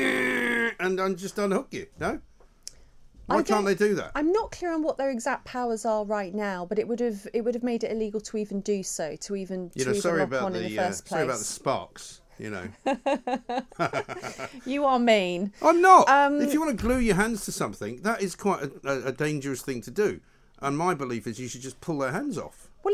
and just unhook you. No? Why can't they do that? I'm not clear on what their exact powers are right now, but it would have made it illegal to even do so, to even lock on in the first place. Sorry about the sparks. You know. You are mean. I'm not. If you want to glue your hands to something, that is quite a dangerous thing to do. And my belief is you should just pull their hands off. Well,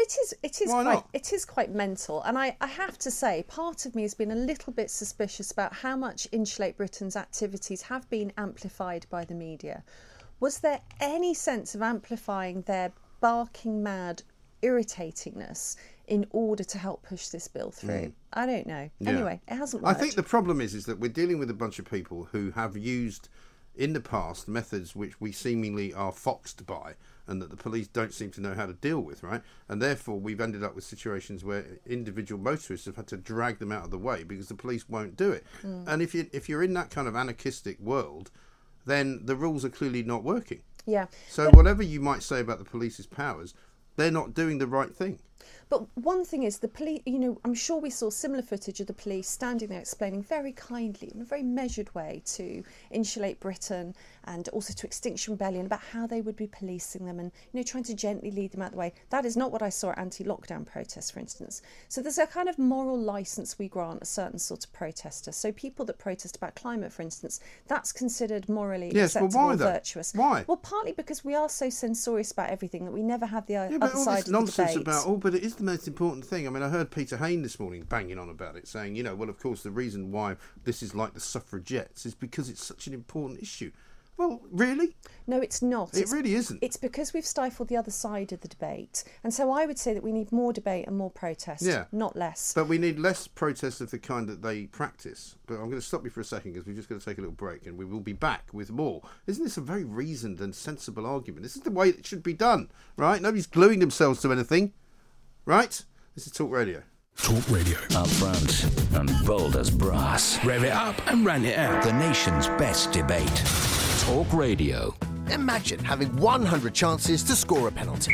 it is quite mental. And I have to say, part of me has been a little bit suspicious about how much Insulate Britain's activities have been amplified by the media. Was there any sense of amplifying their barking mad irritatingness in order to help push this bill through? I don't know. Yeah. Anyway, it hasn't worked. I think the problem is that we're dealing with a bunch of people who have used in the past methods which we seemingly are foxed by and that the police don't seem to know how to deal with, right? And therefore we've ended up with situations where individual motorists have had to drag them out of the way because the police won't do it. And if you're in that kind of anarchistic world, then the rules are clearly not working. Yeah. So whatever you might say about the police's powers, they're not doing the right thing. But one thing is the police, I'm sure we saw similar footage of the police standing there explaining very kindly, in a very measured way, to Insulate Britain and also to Extinction Rebellion about how they would be policing them and, trying to gently lead them out of the way. That is not what I saw at anti-lockdown protests, for instance. So there's a kind of moral licence we grant a certain sort of protester. So people that protest about climate, for instance, that's considered morally acceptable and virtuous. Why? Well, partly because we are so censorious about everything that we never have the other side of the nonsense debate. But it is the most important thing. I mean, I heard Peter Hain this morning banging on about it, saying, well, of course, the reason why this is like the suffragettes is because it's such an important issue. Well, really? No, it's not. It really isn't. It's because we've stifled the other side of the debate. And so I would say that we need more debate and more protest, not less. But we need less protest of the kind that they practice. But I'm going to stop you for a second because we're just going to take a little break and we will be back with more. Isn't this a very reasoned and sensible argument? This is the way it should be done, right? Nobody's gluing themselves to anything, right? This is Talk Radio. Talk Radio. Up front and bold as brass. Rev it up and run it out. The nation's best debate. Talk Radio. Imagine having 100 chances to score a penalty.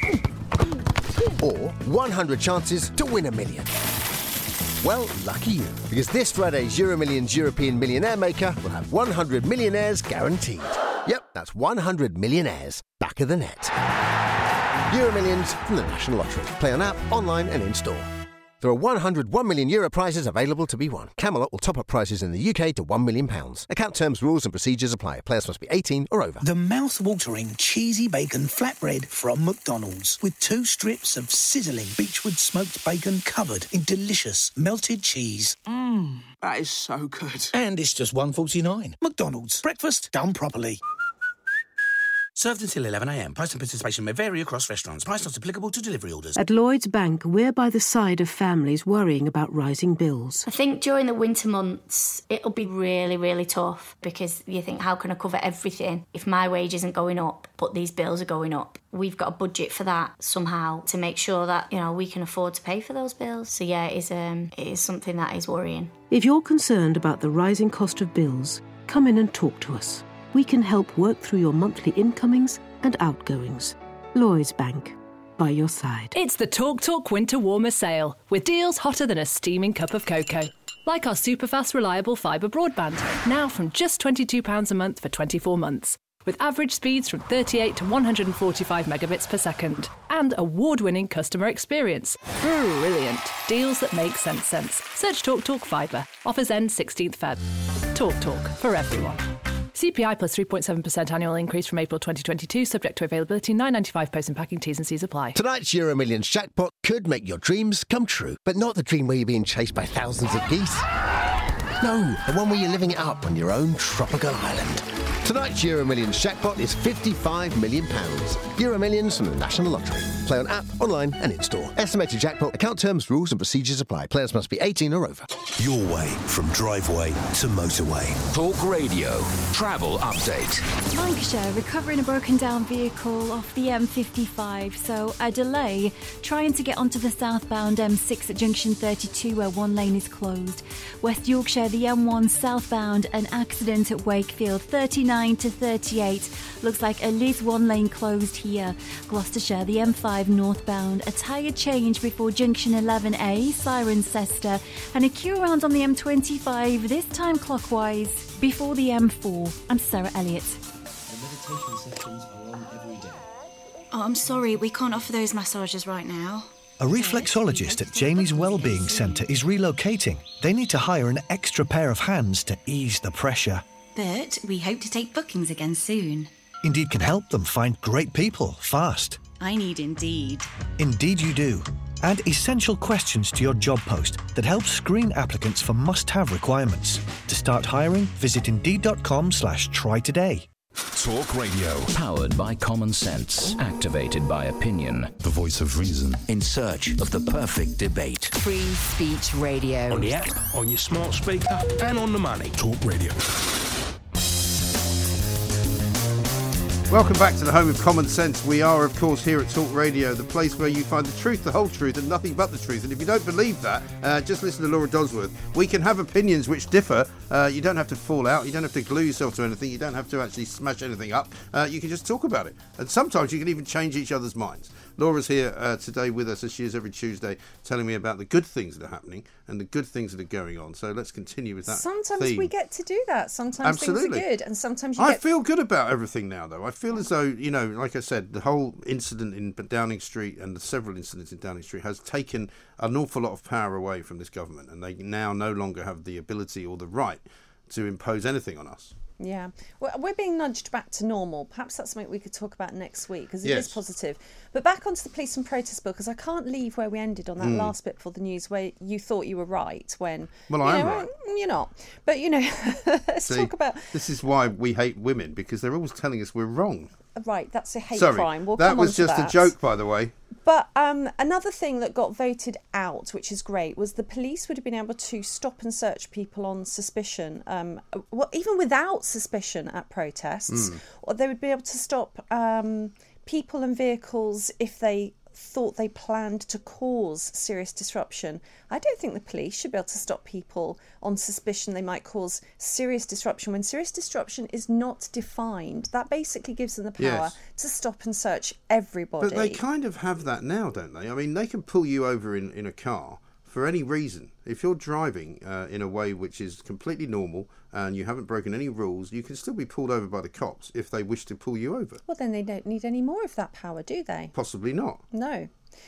Or 100 chances to win $1 million. Well, lucky you, because this Friday's EuroMillions European Millionaire Maker will have 100 millionaires guaranteed. Yep, that's 100 millionaires back of the net. EuroMillions from the National Lottery. Play on app, online and in-store. There are 100 €1 million prizes available to be won. Camelot will top up prizes in the UK to £1 million. Account terms, rules and procedures apply. Players must be 18 or over. The mouth-watering cheesy bacon flatbread from McDonald's with 2 strips of sizzling beechwood smoked bacon covered in delicious melted cheese. That is so good. And it's just $1.49. McDonald's. Breakfast done properly. Served until 11 a.m. Price and participation may vary across restaurants. Price not applicable to delivery orders. At Lloyds Bank, we're by the side of families worrying about rising bills. I think during the winter months, it'll be really, really tough because you think, how can I cover everything if my wage isn't going up, but these bills are going up? We've got a budget for that somehow to make sure that, we can afford to pay for those bills. So, yeah, it is something that is worrying. If you're concerned about the rising cost of bills, come in and talk to us. We can help work through your monthly incomings and outgoings. Lloyds Bank, by your side. It's the TalkTalk Winter Warmer Sale, with deals hotter than a steaming cup of cocoa. Like our super-fast, reliable fibre broadband, now from just £22 a month for 24 months. with average speeds from 38 to 145 megabits per second. And award-winning customer experience. Brilliant. Deals that make sense. Search TalkTalk Fibre. Offers end 16th Feb. TalkTalk, for everyone. CPI plus 3.7% annual increase from April 2022, subject to availability, £9.95 post and packing, T's and C's apply. Tonight's Euro Millions jackpot could make your dreams come true, but not the dream where you're being chased by thousands of geese. No, the one where you're living it up on your own tropical island. Tonight's Euro Millions jackpot is £55 million. Euro Millions from the National Lottery. Play on app, online and in-store. Estimated jackpot. Account terms, rules and procedures apply. Players must be 18 or over. Your way from driveway to motorway. Talk Radio. Travel update. Lancashire recovering a broken down vehicle off the M55, so a delay trying to get onto the southbound M6 at junction 32 where one lane is closed. West Yorkshire, the M1 southbound, an accident at Wakefield 39 to 38. Looks like at least one lane closed here. Gloucestershire, the M5 northbound, a tyre change before junction 11A, Cirencester, and a queue around on the M25, this time clockwise, before the M4. I'm Sarah Elliott. The meditation sessions are on every day. Oh, I'm sorry, we can't offer those massages right now. A reflexologist at Jamie's Wellbeing Centre is relocating. They need to hire an extra pair of hands to ease the pressure. But we hope to take bookings again soon. Indeed can help them find great people fast. I need Indeed. Indeed you do. Add essential questions to your job post that helps screen applicants for must-have requirements. To start hiring, visit Indeed.com/try today. Talk Radio. Powered by common sense. Activated by opinion. The voice of reason. In search of the perfect debate. Free Speech Radio. On the app, on your smart speaker, and on the money. Talk Radio. Welcome back to the home of common sense. We are, of course, here at Talk Radio, the place where you find the truth, the whole truth, and nothing but the truth. And if you don't believe that, just listen to Laura Dosworth. We can have opinions which differ. You don't have to fall out. You don't have to glue yourself to anything. You don't have to actually smash anything up. You can just talk about it. And sometimes you can even change each other's minds. Laura's here today with us, as she is every Tuesday, telling me about the good things that are happening and the good things that are going on. So let's continue with that Sometimes theme. we get to do that. Sometimes Absolutely. things are good, and sometimes I feel good about everything now, though. I feel as though, you know, like I said, the whole incident in Downing Street and the several incidents in Downing Street has taken an awful lot of power away from this government, and they now no longer have the ability or the right to impose anything on us. Yeah, well, we're being nudged back to normal. Perhaps that's something we could talk about next week, because it Yes. is positive. But back onto the police and protest bill, because I can't leave where we ended on that last bit for the news, where you thought you were right when... Well, I am right. You're not. But, you know, let's See, talk about... This is why we hate women, because they're always telling us we're wrong. Right, that's a hate Sorry, crime. We'll that come was on to just that. a joke, by the way. But another thing that got voted out, which is great, was the police would have been able to stop and search people on suspicion, well, even without suspicion at protests, or they would be able to stop people and vehicles if they thought they planned to cause serious disruption. I don't think the police should be able to stop people on suspicion they might cause serious disruption when serious disruption is not defined. That basically gives them the power to stop and search everybody. But they kind of have that now, don't they? I mean, they can pull you over in a car for any reason. If you're driving in a way which is completely normal and you haven't broken any rules, you can still be pulled over by the cops if they wish to pull you over. Well, then they don't need any more of that power, do they? Possibly not. No.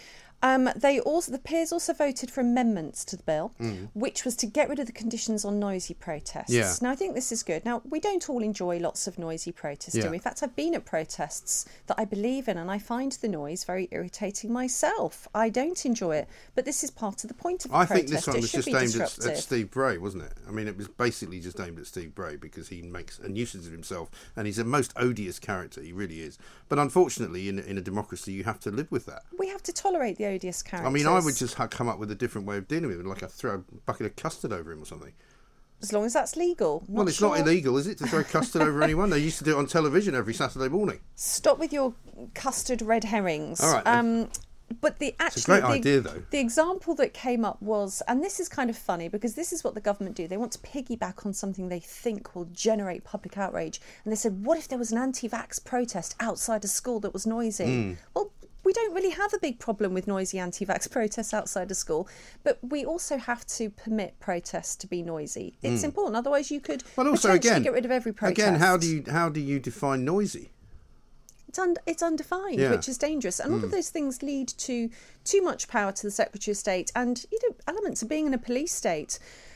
The Peers also voted for amendments to the bill, which was to get rid of the conditions on noisy protests. Yeah. Now, I think this is good. Now, we don't all enjoy lots of noisy protests, do we? In fact, I've been at protests that I believe in, and I find the noise very irritating myself. I don't enjoy it, but this is part of the point of the protest. I think this one It was should just be aimed disruptive. at Steve Bray, wasn't it? I mean, it was basically just aimed at Steve Bray because he makes a nuisance of himself, and he's a most odious character. He really is. But unfortunately, in a democracy, you have to live with that. We have to tolerate the odious characters. I mean, I would just come up with a different way of dealing with it, like I throw a bucket of custard over him or something. As long as that's legal. Well, it's not illegal, is it, to throw custard over anyone? They used to do it on television every Saturday morning. Stop with your custard red herrings. All right. But It's a great idea, though. The example that came up was, and this is kind of funny because this is what the government do. They want to piggyback on something they think will generate public outrage. And they said, what if there was an anti-vax protest outside a school that was noisy? Well, we don't really have a big problem with noisy anti-vax protests outside of school, but we also have to permit protests to be noisy. It's important, otherwise you could potentially get rid of every protest. Again, how do you define noisy? It's undefined, which is dangerous. And all of those things lead to too much power to the Secretary of State and, elements of being in a police state.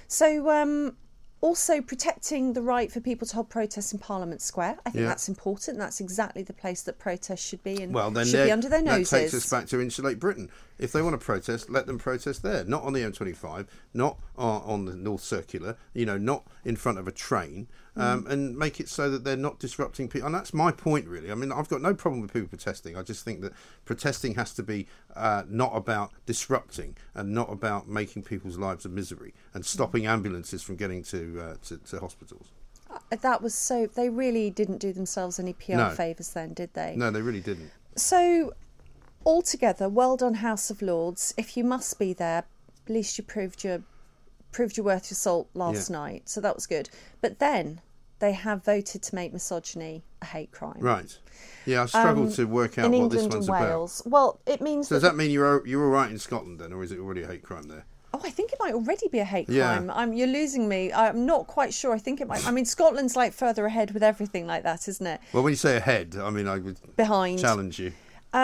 So also protecting the right for people to hold protests in Parliament Square. I think that's important. That's exactly the place that protests should be and should be under their noses. That takes us back to Insulate Britain. If they want to protest, let them protest there. Not on the M25, not on the North Circular, not in front of a train. And make it so that they're not disrupting people. And that's my point, really. I mean, I've got no problem with people protesting. I just think that protesting has to be not about disrupting and not about making people's lives a misery and stopping ambulances from getting to hospitals. That was so... They really didn't do themselves any PR favours then, did they? No, they really didn't. So, altogether, well done, House of Lords. If you must be there, at least you proved your worth your salt last night. So that was good. But then... they have voted to make misogyny a hate crime. Right. Yeah, I struggled to work out what this one's about. Wales. Well, it means... So does that mean you're all right in Scotland then, or is it already a hate crime there? Oh, I think it might already be a hate crime. You're losing me. I'm not quite sure. I think it might... I mean, Scotland's like further ahead with everything like that, isn't it? Well, when you say ahead, I mean, I would challenge you.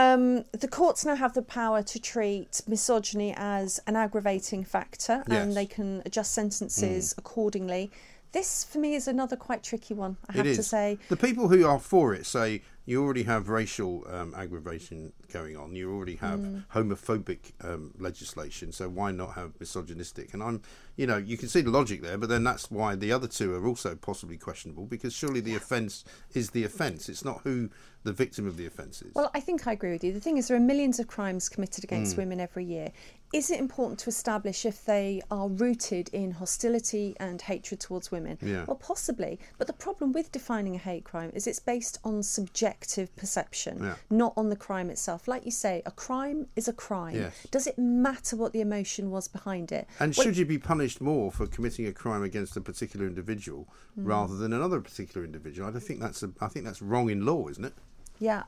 The courts now have the power to treat misogyny as an aggravating factor, and they can adjust sentences accordingly. This, for me, is another quite tricky one, I have to say. The people who are for it say you already have racial aggravation going on. You already have homophobic legislation, so why not have misogynistic? And you can see the logic there, but then that's why the other two are also possibly questionable, because surely the offence is the offence. It's not who the victim of the offence is. Well, I think I agree with you. The thing is, there are millions of crimes committed against women every year. Is it important to establish if they are rooted in hostility and hatred towards women? Yeah. Well, possibly. But the problem with defining a hate crime is it's based on subjective perception, not on the crime itself. Like you say, a crime is a crime. Yes. Does it matter what the emotion was behind it? And should you be punished more for committing a crime against a particular individual rather than another particular individual? I think that's wrong in law, isn't it? Yeah,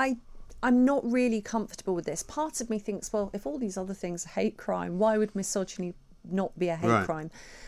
I'm not really comfortable with this. Part of me thinks, well, if all these other things are hate crime, why would misogyny not be a hate crime?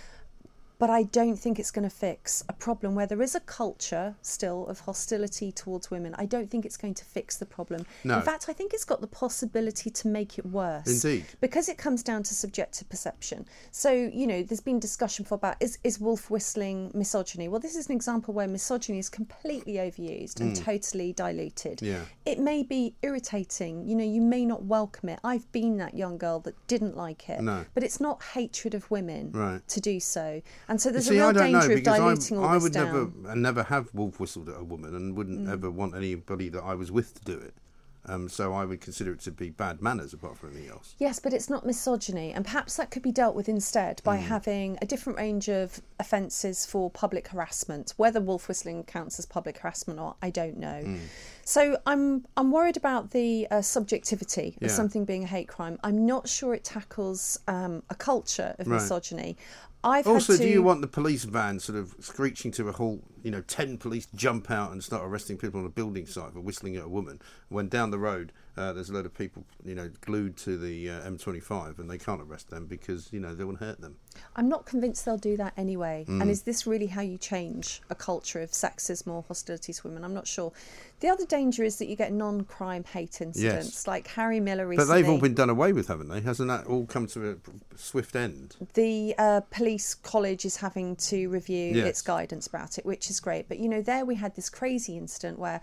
But I don't think it's going to fix a problem where there is a culture still of hostility towards women. I don't think it's going to fix the problem. No. In fact, I think it's got the possibility to make it worse. Indeed. Because it comes down to subjective perception. So, there's been discussion about is wolf whistling misogyny? Well, this is an example where misogyny is completely overused and totally diluted. Yeah. It may be irritating. You may not welcome it. I've been that young girl that didn't like it. No. But it's not hatred of women to do so. And so there's a real danger of diluting all this down. I would never have wolf whistled at a woman and wouldn't ever want anybody that I was with to do it. So I would consider it to be bad manners apart from anything else. Yes, but it's not misogyny. And perhaps that could be dealt with instead by having a different range of offences for public harassment. Whether wolf whistling counts as public harassment or not, I don't know. So I'm worried about the subjectivity of something being a hate crime. I'm not sure it tackles a culture of misogyny. Do you want the police van sort of screeching to a halt, 10 police jump out and start arresting people on a building site for whistling at a woman, when down the road there's a load of people, glued to the M25 and they can't arrest them because, they won't hurt them? I'm not convinced they'll do that anyway. And is this really how you change a culture of sexism or hostility to women? I'm not sure. The other danger is that you get non-crime hate incidents, like Harry Miller recently. But they've all been done away with, haven't they? Hasn't that all come to a swift end? The police college is having to review its guidance about it, which is great. But, there we had this crazy incident where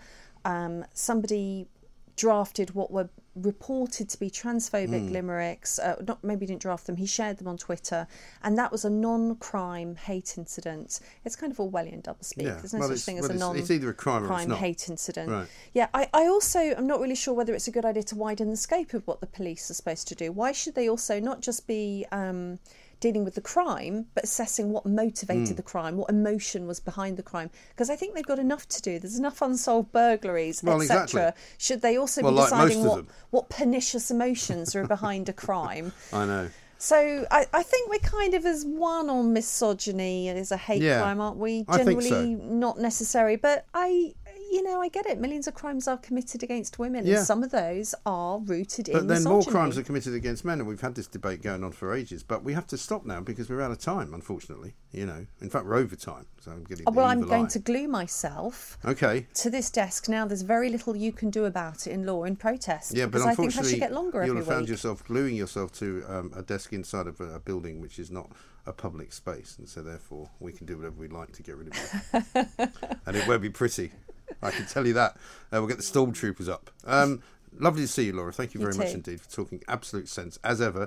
somebody drafted what were reported to be transphobic limericks. Maybe didn't draft them. He shared them on Twitter, and that was a non-crime hate incident. It's kind of Orwellian doublespeak. Yeah. There's no such thing as it's either a crime or it's not. Hate incident. Right. Yeah, I also am not really sure whether it's a good idea to widen the scope of what the police are supposed to do. Why should they also not just be dealing with the crime, but assessing what motivated the crime, what emotion was behind the crime? Because I think they've got enough to do. There's enough unsolved burglaries, etc. Exactly. Should they also be deciding what pernicious emotions are behind a crime? I know. So I think we're kind of as one on misogyny as a hate crime, aren't we? Generally I think so. not necessary, but I get it. Millions of crimes are committed against women, Yeah. and some of those are rooted in But then misogyny. more crimes are committed against men, and we've had this debate going on for ages. But we have to stop now because we're out of time, unfortunately. In fact, we're over time, so I'm getting. Well, I'm going to glue myself. Okay. To this desk now. There's very little you can do about it in law in protest. Yeah, but because I think I unfortunately, should get longer every you'll week. have found yourself gluing yourself to a desk inside of a building which is not a public space, and so therefore we can do whatever we like to get rid of you. And it won't be pretty. I can tell you that. We'll get the stormtroopers up. Lovely to see you, Laura. Thank you very much indeed for talking absolute sense, as ever.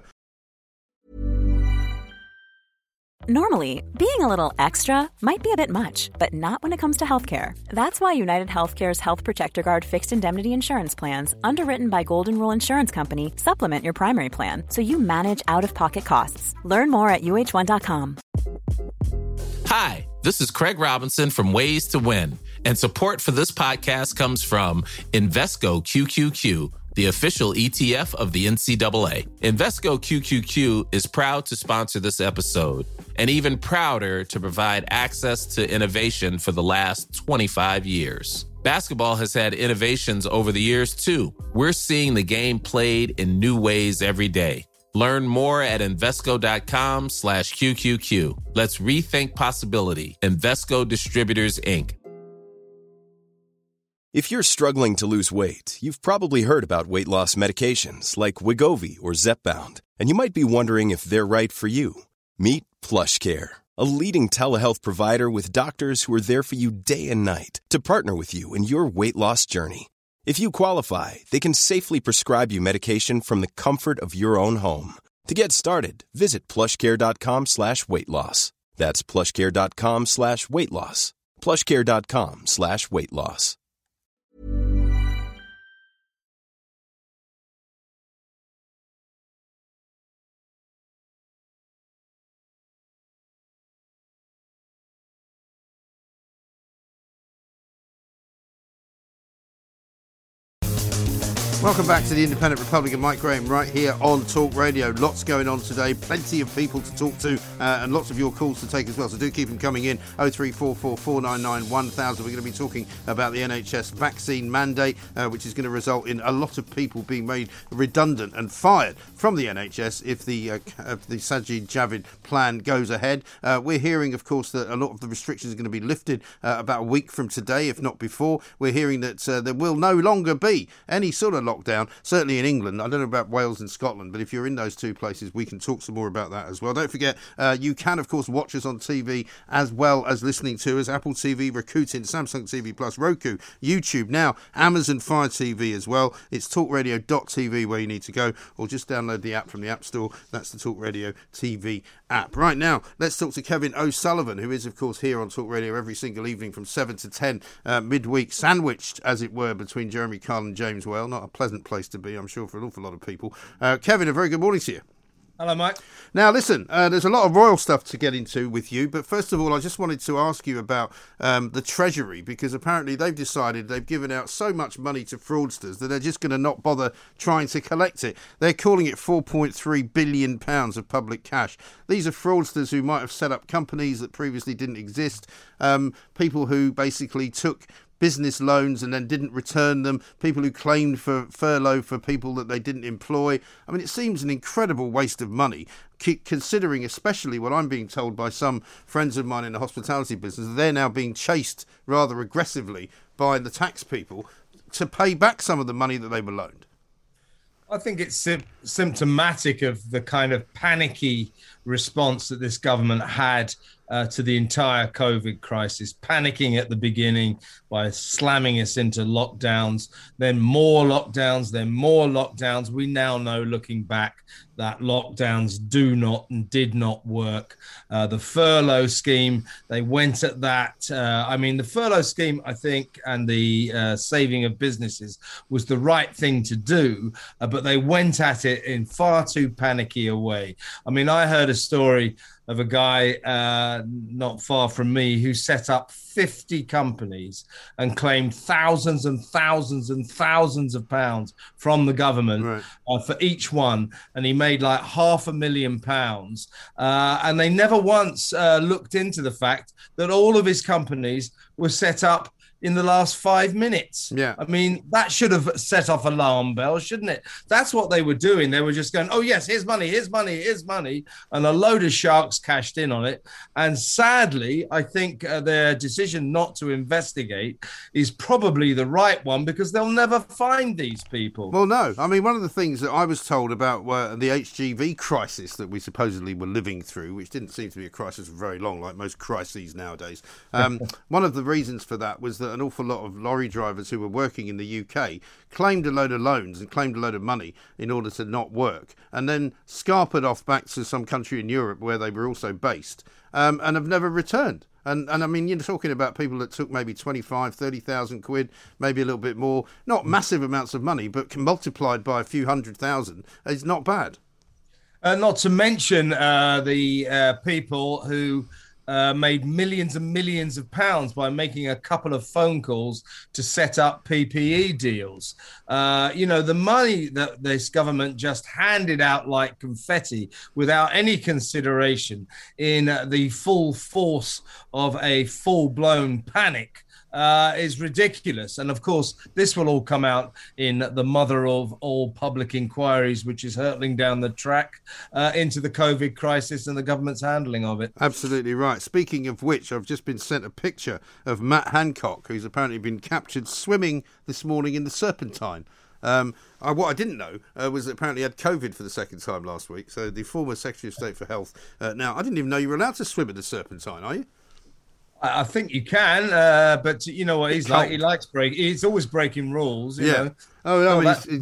Normally, being a little extra might be a bit much, but not when it comes to healthcare. That's why United Healthcare's Health Protector Guard fixed indemnity insurance plans, underwritten by Golden Rule Insurance Company, supplement your primary plan so you manage out-of-pocket costs. Learn more at UH1.com. Hi, this is Craig Robinson from Ways to Win, and support for this podcast comes from Invesco QQQ, the official ETF of the NCAA. Invesco QQQ is proud to sponsor this episode, and even prouder to provide access to innovation for the last 25 years. Basketball has had innovations over the years, too. We're seeing the game played in new ways every day. Learn more at Invesco.com/QQQ. Let's rethink possibility. Invesco Distributors, Inc. If you're struggling to lose weight, you've probably heard about weight loss medications like Wegovy or Zepbound, and you might be wondering if they're right for you. Meet PlushCare, a leading telehealth provider with doctors who are there for you day and night to partner with you in your weight loss journey. If you qualify, they can safely prescribe you medication from the comfort of your own home. To get started, visit plushcare.com/weightloss. That's plushcare.com/weightloss. plushcare.com/weightloss. Welcome back to the Independent Republic of Mike Graham right here on Talk Radio. Lots going on today, plenty of people to talk to and lots of your calls to take as well, so do keep them coming in. 0344 499 1000. We're going to be talking about the NHS vaccine mandate, which is going to result in a lot of people being made redundant and fired from the NHS if the Sajid Javid plan goes ahead. We're hearing, of course, that a lot of the restrictions are going to be lifted about a week from today, if not before. We're hearing that there will no longer be any sort of lockdown, certainly in England. I don't know about Wales and Scotland, but if you're in those two places, we can talk some more about that as well. Don't forget, you can, of course, watch us on TV as well as listening to us. Apple TV, Rakuten, Samsung TV Plus, Roku, YouTube, now Amazon Fire TV as well. It's talkradio.tv where you need to go, or just download the app from the App Store. That's the Talk Radio TV app. Right now, let's talk to Kevin O'Sullivan, who is, of course, here on Talk Radio every single evening from 7 to 10, midweek, sandwiched, as it were, between Jeremy Kyle and James Well. Not a pleasant place to be, I'm sure, for an awful lot of people. Kevin, a very good morning to you. Hello, Mike. Now, listen, there's a lot of royal stuff to get into with you, but first of all, I just wanted to ask you about the Treasury, because apparently they've decided they've given out so much money to fraudsters that they're just going to not bother trying to collect it. They're calling it £4.3 billion of public cash. These are fraudsters who might have set up companies that previously didn't exist, people who basically took business loans and then didn't return them, people who claimed for furlough for people that they didn't employ. I mean, it seems an incredible waste of money, considering especially what I'm being told by some friends of mine in the hospitality business, they're now being chased rather aggressively by the tax people to pay back some of the money that they were loaned. I think it's symptomatic of the kind of panicky response that this government had to the entire COVID crisis, panicking at the beginning by slamming us into lockdowns, then more lockdowns, then more lockdowns. We now know, looking back, that lockdowns do not and did not work. The furlough scheme, they went at that. The furlough scheme, I think, and the saving of businesses was the right thing to do, but they went at it in far too panicky a way. I mean, I heard a story of a guy not far from me who set up 50 companies and claimed thousands and thousands and thousands of pounds from the government for each one. And he made like £500,000. And they never once looked into the fact that all of his companies were set up in the last 5 minutes. Yeah. I mean, that should have set off alarm bells, shouldn't it? That's what they were doing. They were just going, oh, yes, here's money, here's money, here's money. And a load of sharks cashed in on it. And sadly, I think their decision not to investigate is probably the right one, because they'll never find these people. Well, no. I mean, one of the things that I was told about the HGV crisis that we supposedly were living through, which didn't seem to be a crisis for very long, like most crises nowadays. One of the reasons for that was that an awful lot of lorry drivers who were working in the UK claimed a load of loans and claimed a load of money in order to not work, and then scarpered off back to some country in Europe where they were also based, and have never returned. And I mean, you're talking about people that took maybe 25, 30,000 quid, maybe a little bit more. Not massive amounts of money, but multiplied by a few 100,000 is not bad. Not to mention the people who made millions and millions of pounds by making a couple of phone calls to set up PPE deals. The money that this government just handed out like confetti without any consideration in the full force of a full-blown panic is ridiculous. And of course, this will all come out in the mother of all public inquiries, which is hurtling down the track into the COVID crisis and the government's handling of it. Absolutely right. Speaking of which, I've just been sent a picture of Matt Hancock, who's apparently been captured swimming this morning in the Serpentine. What I didn't know was that apparently he had COVID for the second time last week. So the former Secretary of State for Health. Now, I didn't even know you were allowed to swim in the Serpentine, are you? I think you can, but you know what he's like. He likes He's always breaking rules. You know? Oh, no,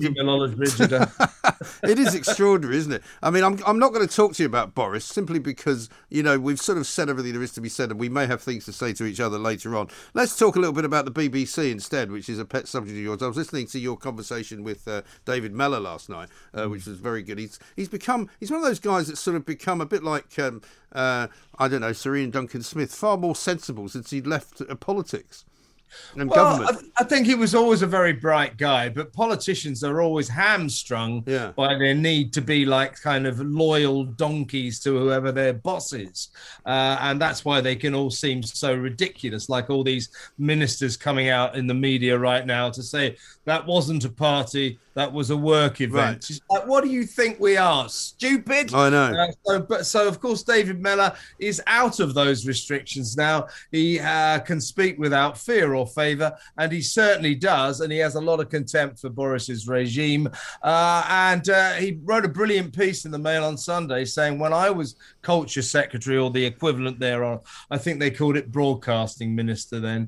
it is extraordinary, isn't it? I mean, I'm not going to talk to you about Boris simply because, we've sort of said everything there is to be said, and we may have things to say to each other later on. Let's talk a little bit about the BBC instead, which is a pet subject of yours. I was listening to your conversation with David Mellor last night, which was very good. He's one of those guys that's sort of become a bit like, I don't know, Sir Ian Duncan Smith, far more sensible since he'd left politics. And government. I think he was always a very bright guy, but politicians are always hamstrung by their need to be like kind of loyal donkeys to whoever their boss is. And that's why they can all seem so ridiculous, like all these ministers coming out in the media right now to say that wasn't a party, that was a work event. Right. Like, what do you think we are, stupid? I know. So of course, David Mellor is out of those restrictions now. He can speak without fear or favour, and he certainly does, and he has a lot of contempt for Boris's regime. And he wrote a brilliant piece in the Mail on Sunday saying, when I was Culture Secretary, or the equivalent thereon, I think they called it Broadcasting Minister then,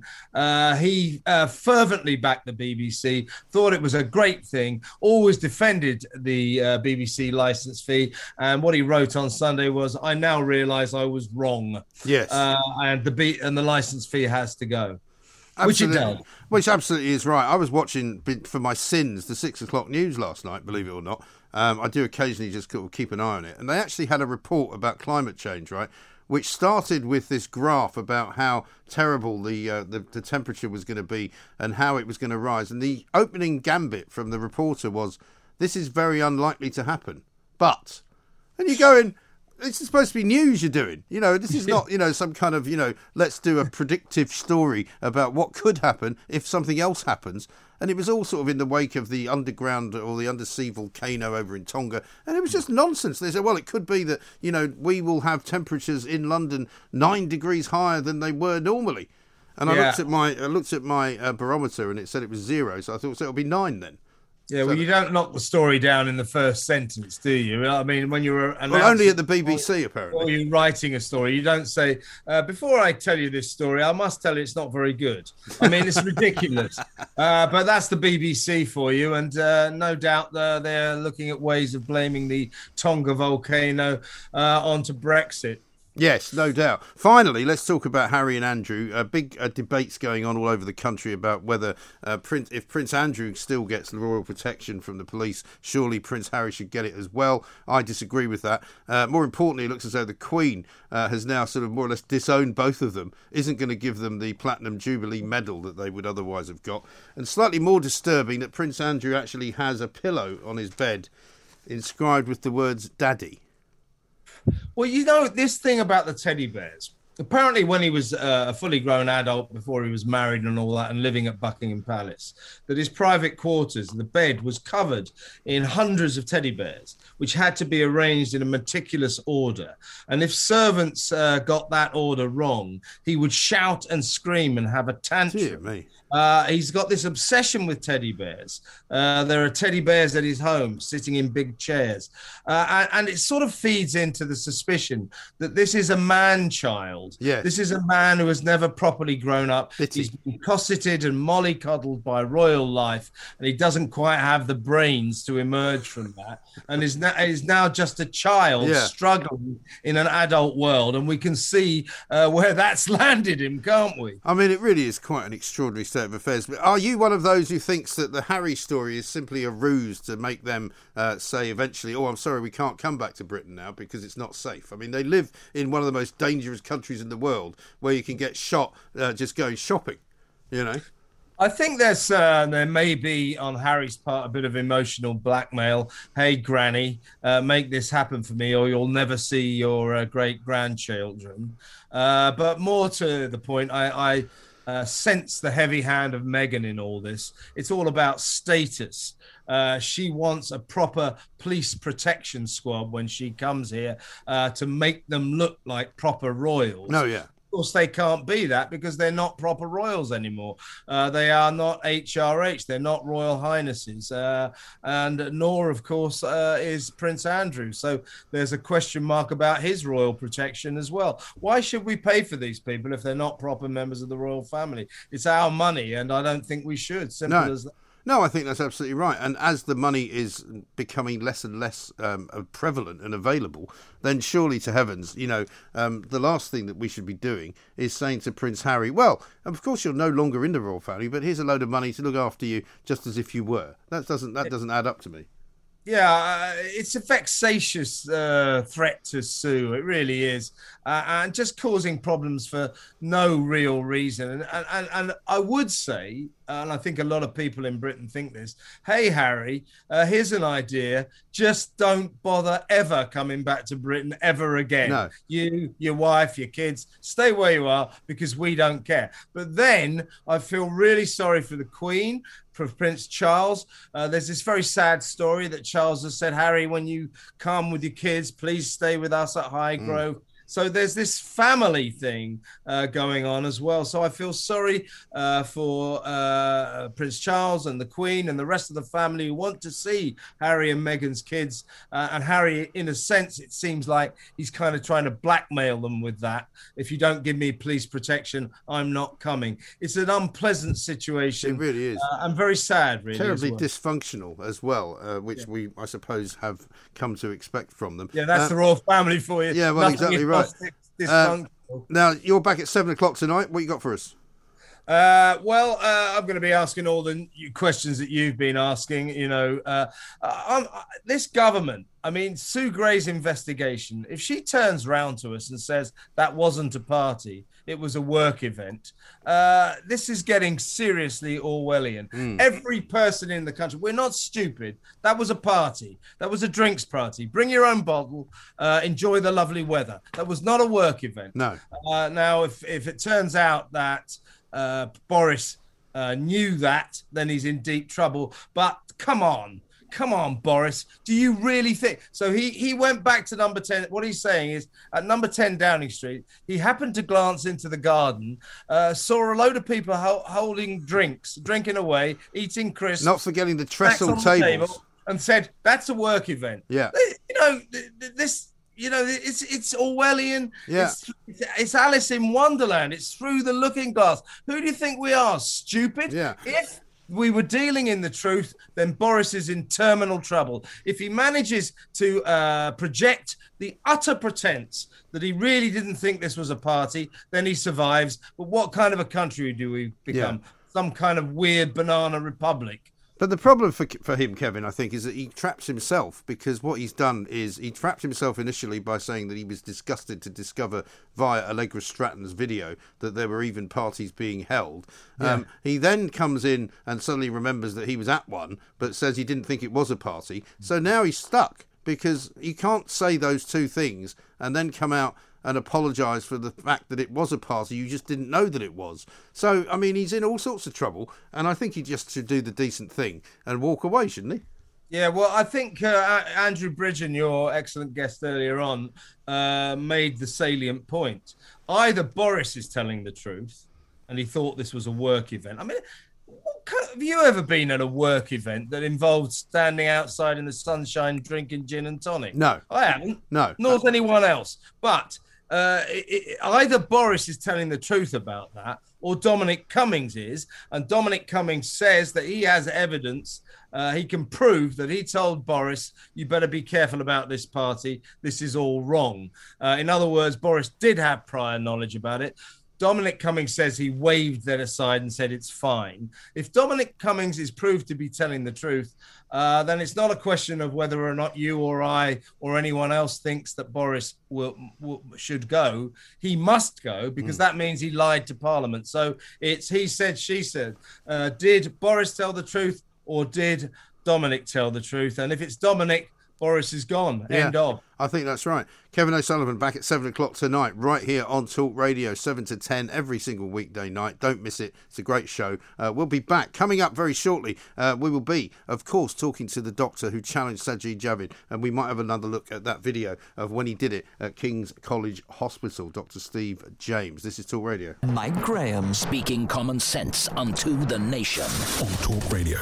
he fervently backed the BBC, thought it was a great thing, always defended the BBC licence fee, and what he wrote on Sunday was, I now realise I was wrong. Yes. And the licence fee has to go. Absolutely. Which it does. Which absolutely is right. I was watching, for my sins, the 6 o'clock news last night, believe it or not. I do occasionally just keep an eye on it. And they actually had a report about climate change, right, which started with this graph about how terrible the temperature was going to be and how it was going to rise. And the opening gambit from the reporter was, this is very unlikely to happen. But, and you're going, this is supposed to be news you're doing. This is not, some kind of, let's do a predictive story about what could happen if something else happens. And it was all sort of in the wake of the underground or the undersea volcano over in Tonga. And it was just nonsense. They said, well, it could be that, we will have temperatures in London 9 degrees higher than they were normally. And I looked at my barometer and it said it was 0. So I thought, so it'll be 9 then. Yeah, well, you don't knock the story down in the first sentence, do you? I mean, when you're only at the BBC, apparently. Or you're writing a story, you don't say, before I tell you this story, I must tell you it's not very good. I mean, it's ridiculous. But that's the BBC for you, and no doubt they're looking at ways of blaming the Tonga volcano onto Brexit. Yes, no doubt. Finally, let's talk about Harry and Andrew. Big debates going on all over the country about whether if Prince Andrew still gets the royal protection from the police, surely Prince Harry should get it as well. I disagree with that. More importantly, it looks as though the Queen has now sort of more or less disowned both of them, isn't going to give them the Platinum Jubilee medal that they would otherwise have got. And slightly more disturbing that Prince Andrew actually has a pillow on his bed inscribed with the words Daddy. Well, this thing about the teddy bears, apparently when he was a fully grown adult, before he was married and all that, and living at Buckingham Palace, that his private quarters, the bed, was covered in hundreds of teddy bears, which had to be arranged in a meticulous order. And if servants got that order wrong, he would shout and scream and have a tantrum. Dear me. He's got this obsession with teddy bears. There are teddy bears at his home sitting in big chairs. And it sort of feeds into the suspicion that this is a man-child. Yes. This is a man who has never properly grown up. He's been cosseted and mollycoddled by royal life, and he doesn't quite have the brains to emerge from that, and is now just a child struggling in an adult world. And we can see where that's landed him, can't we? I mean, it really is quite an extraordinary state of affairs. But are you one of those who thinks that the Harry story is simply a ruse to make them say eventually, oh, I'm sorry, we can't come back to Britain now because it's not safe? I mean, they live in one of the most dangerous countries in the world where you can get shot just going shopping, you know? I think there may be on Harry's part a bit of emotional blackmail. Hey, Granny, make this happen for me or you'll never see your great-grandchildren. But more to the point, I sense the heavy hand of Meghan in all this. It's all about status. She wants a proper police protection squad when she comes here to make them look like proper royals. No, yeah. Of course, they can't be that because they're not proper royals anymore. They are not HRH. They're not Royal Highnesses. And nor, of course, is Prince Andrew. So there's a question mark about his royal protection as well. Why should we pay for these people if they're not proper members of the royal family? It's our money, and I don't think we should. Simple as that. No, I think that's absolutely right. And as the money is becoming less and less prevalent and available, then surely to heavens, you know, the last thing that we should be doing is saying to Prince Harry, well, of course you're no longer in the royal family, but here's a load of money to look after you just as if you were. That doesn't add up to me. Yeah, it's a vexatious threat to sue. It really is. And just causing problems for no real reason. And I would say, and I think a lot of people in Britain think this, hey, Harry, here's an idea. Just don't bother ever coming back to Britain ever again. No. You, your wife, your kids, stay where you are because we don't care. But then I feel really sorry for the Queen, for Prince Charles. There's this very sad story that Charles has said, Harry, when you come with your kids, please stay with us at Highgrove. So there's this family thing going on as well. So I feel sorry for Prince Charles and the Queen and the rest of the family who want to see Harry and Meghan's kids. And Harry, in a sense, it seems like he's kind of trying to blackmail them with that. If you don't give me police protection, I'm not coming. It's an unpleasant situation. It really is. And very sad, really. Terribly dysfunctional as well, which we, I suppose, have come to expect from them. Yeah, that's the royal family for you. Yeah, well, exactly right. Now, you're back at 7 o'clock tonight. What you got for us? I'm going to be asking all the questions that you've been asking. You know, this government, I mean, Sue Gray's investigation, if she turns round to us and says that wasn't a party, it was a work event, this is getting seriously Orwellian. Every person in the country, we're not stupid. That was a party. That was a drinks party. Bring your own bottle. Enjoy the lovely weather. That was not a work event. No. Now, if it turns out that Boris knew that, then he's in deep trouble. But come on, Boris. Do you really think so? He went back to number 10. What he's saying is at number 10 Downing Street, he happened to glance into the garden, saw a load of people holding drinks, drinking away, eating crisps, not forgetting the trestle tables, and said that's a work event. Yeah, you know this. You know, it's Orwellian. Yeah. It's Alice in Wonderland. It's through the looking glass. Who do you think we are? Stupid? Yeah. If we were dealing in the truth, then Boris is in terminal trouble. If he manages to project the utter pretense that he really didn't think this was a party, then he survives. But what kind of a country do we become? Yeah. Some kind of weird banana republic. But the problem for him, Kevin, I think, is that he traps himself, because what he's done is he trapped himself initially by saying that he was disgusted to discover via Allegra Stratton's video that there were even parties being held. Yeah. He then comes in and suddenly remembers that he was at one, but says he didn't think it was a party. So now he's stuck, because you can't say those two things and then come out and apologise for the fact that it was a party you just didn't know that it was. So, I mean, he's in all sorts of trouble, and I think he just should do the decent thing and walk away, shouldn't he? Yeah, well, I think Andrew Bridgen, your excellent guest earlier on, made the salient point. Either Boris is telling the truth, and he thought this was a work event. I mean, have you ever been at a work event that involved standing outside in the sunshine drinking gin and tonic? No. I haven't. No. Nor has anyone else. But either Boris is telling the truth about that, or Dominic Cummings is, and Dominic Cummings says that he has evidence, he can prove that he told Boris, you better be careful about this party, this is all wrong. In other words, Boris did have prior knowledge about it. Dominic Cummings says he waved that aside and said it's fine. If Dominic Cummings is proved to be telling the truth, then it's not a question of whether or not you or I or anyone else thinks that Boris should go. He must go, because that means he lied to Parliament. So it's he said, she said. Did Boris tell the truth, or did Dominic tell the truth? And if it's Dominic, Boris is gone. End of. I think that's right. Kevin O'Sullivan back at 7 o'clock tonight, right here on Talk Radio, 7 to 10, every single weekday night. Don't miss it. It's a great show. We'll be back. Coming up very shortly, we will be, of course, talking to the doctor who challenged Sajid Javid, and we might have another look at that video of when he did it at King's College Hospital, Dr. Steve James. This is Talk Radio. Mike Graham speaking common sense unto the nation. On Talk Radio.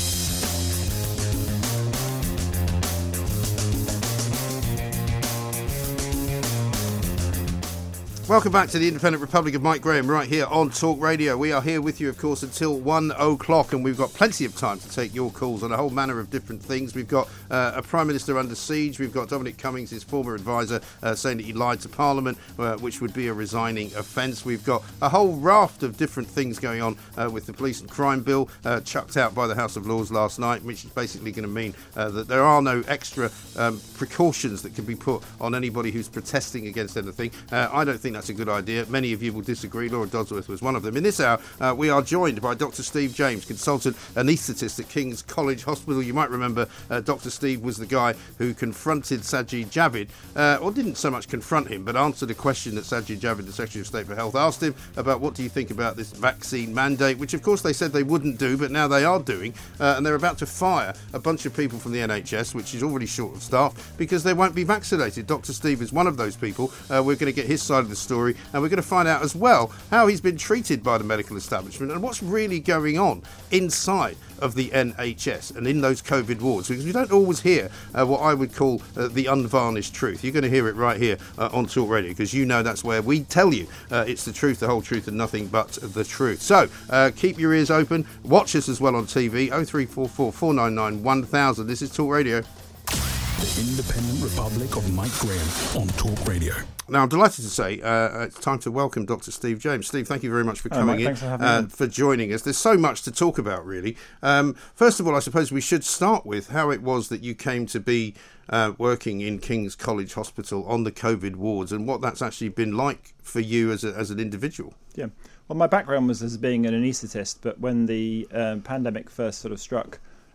Welcome back to the Independent Republic of Mike Graham, right here on Talk Radio. We are here with you, of course, until 1 o'clock, and we've got plenty of time to take your calls on a whole manner of different things. We've got a Prime Minister under siege. We've got Dominic Cummings, his former advisor, saying that he lied to Parliament, which would be a resigning offence. We've got a whole raft of different things going on with the Police and Crime Bill chucked out by the House of Lords last night, which is basically going to mean that there are no extra precautions that can be put on anybody who's protesting against anything. I don't think that's a good idea. Many of you will disagree. Laura Dodsworth was one of them. In this hour, we are joined by Dr. Steve James, consultant anaesthetist at King's College Hospital. You might remember Dr. Steve was the guy who confronted Sajid Javid, or didn't so much confront him, but answered a question that Sajid Javid, the Secretary of State for Health, asked him about what do you think about this vaccine mandate, which of course they said they wouldn't do, but now they are doing, and they're about to fire a bunch of people from the NHS, which is already short of staff, because they won't be vaccinated. Dr. Steve is one of those people. We're going to get his side of the story, and we're going to find out as well how he's been treated by the medical establishment and what's really going on inside of the NHS and in those COVID wards, because we don't always hear what I would call the unvarnished truth. You're going to hear it right here on Talk Radio, because you know that's where we tell you it's the truth, the whole truth, and nothing but the truth. So keep your ears open. Watch us as well on TV, 0344 499 1000. This is Talk Radio. The Independent Republic of Mike Graham on Talk Radio. Now, I'm delighted to say it's time to welcome Dr. Steve James. Steve, thank you very much for coming in, for joining us. There's so much to talk about, really. First of all, I suppose we should start with how it was that you came to be working in King's College Hospital on the COVID wards, and what that's actually been like for you as an individual. Yeah, well, my background was as being an anaesthetist, but when the pandemic first sort of struck,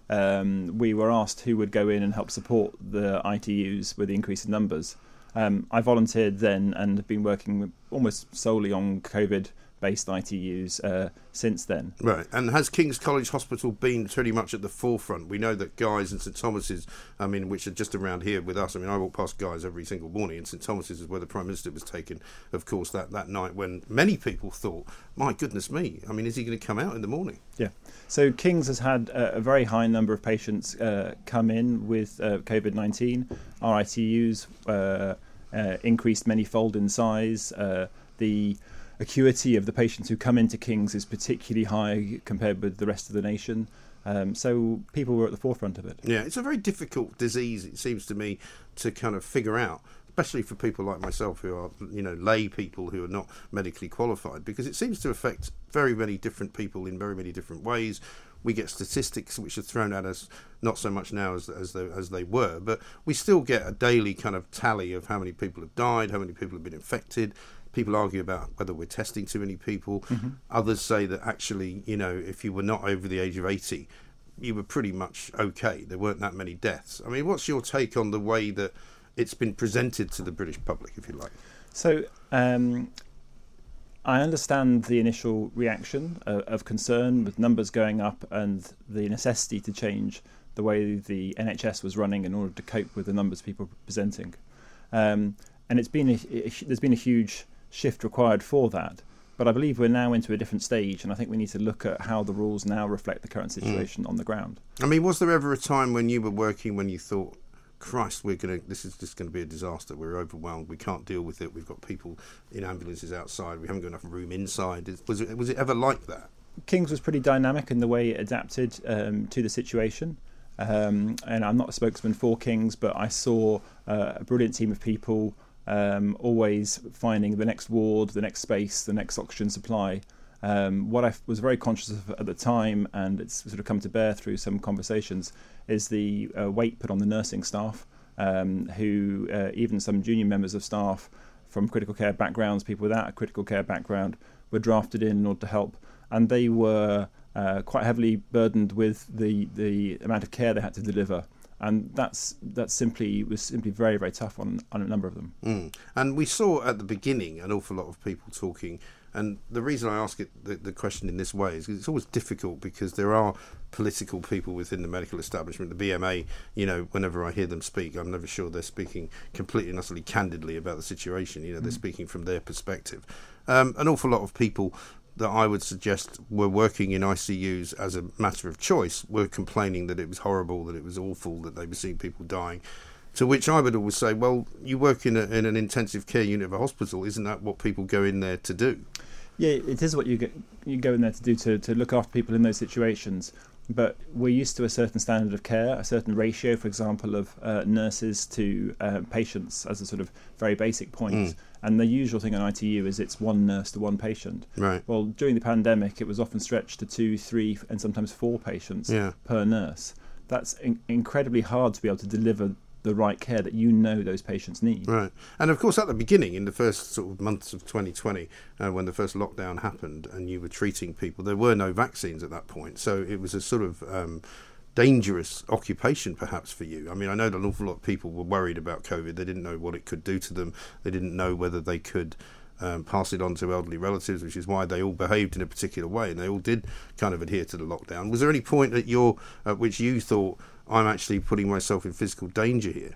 we were asked who would go in and help support the ITUs with the increase in numbers. I volunteered then and have been working almost solely on COVID-based ITUs since then. Right, and has King's College Hospital been pretty much at the forefront? We know that Guy's and St Thomas's, which are just around here with us. I walk past Guy's every single morning, and St Thomas's is where the Prime Minister was taken, of course, that night when many people thought, my goodness me, is he going to come out in the morning? Yeah, so King's has had a very high number of patients come in with COVID-19. Our ITUs increased many-fold in size. The acuity of the patients who come into King's is particularly high compared with the rest of the nation. So people were at the forefront of it. Yeah, it's a very difficult disease, it seems to me, to kind of figure out, especially for people like myself who are, lay people who are not medically qualified, because it seems to affect very many different people in very many different ways. We get statistics which are thrown at us, not so much now as they were, but we still get a daily kind of tally of how many people have died, how many people have been infected. People argue about whether we're testing too many people. Mm-hmm. Others say that actually, if you were not over the age of 80, you were pretty much okay. There weren't that many deaths. What's your take on the way that it's been presented to the British public, if you like? So I understand the initial reaction of concern with numbers going up and the necessity to change the way the NHS was running in order to cope with the numbers of people presenting. And there's been a huge shift required for that. But I believe we're now into a different stage, and I think we need to look at how the rules now reflect the current situation on the ground. I mean, was there ever a time when you were working when you thought, Christ, this is just going to be a disaster, we're overwhelmed, we can't deal with it, we've got people in ambulances outside, we haven't got enough room inside? Was it ever like that? King's was pretty dynamic in the way it adapted to the situation. And I'm not a spokesman for King's, but I saw a brilliant team of people always finding the next ward, the next space, the next oxygen supply. What I was very conscious of at the time, and it's sort of come to bear through some conversations, is the weight put on the nursing staff, who even some junior members of staff from critical care backgrounds, people without a critical care background, were drafted in order to help, and they were quite heavily burdened with the amount of care they had to deliver. And that was simply very, very tough on a number of them. And we saw at the beginning an awful lot of people talking. And the reason I ask the question in this way is because it's always difficult, because there are political people within the medical establishment, the BMA. Whenever I hear them speak, I'm never sure they're speaking completely and utterly candidly about the situation. They're speaking from their perspective. An awful lot of people that I would suggest were working in ICUs as a matter of choice were complaining that it was horrible, that it was awful, that they were seeing people dying. To which I would always say, well, you work in an intensive care unit of a hospital. Isn't that what people go in there to do? Yeah, it is what you go in there to do, to look after people in those situations. But we're used to a certain standard of care, a certain ratio, for example, of nurses to patients as a sort of very basic point. And the usual thing on ITU is it's one nurse to one patient. Right. Well, during the pandemic, it was often stretched to 2, 3, and sometimes 4 patients per nurse. That's incredibly hard to be able to deliver the right care that those patients need. Right. And of course, at the beginning, in the first sort of months of 2020, when the first lockdown happened and you were treating people, there were no vaccines at that point. So it was a sort of dangerous occupation, perhaps, for you. I mean, I know that an awful lot of people were worried about COVID. They didn't know what it could do to them. They didn't know whether they could pass it on to elderly relatives, which is why they all behaved in a particular way, and they all did kind of adhere to the lockdown. Was there any point at which you thought, I'm actually putting myself in physical danger here?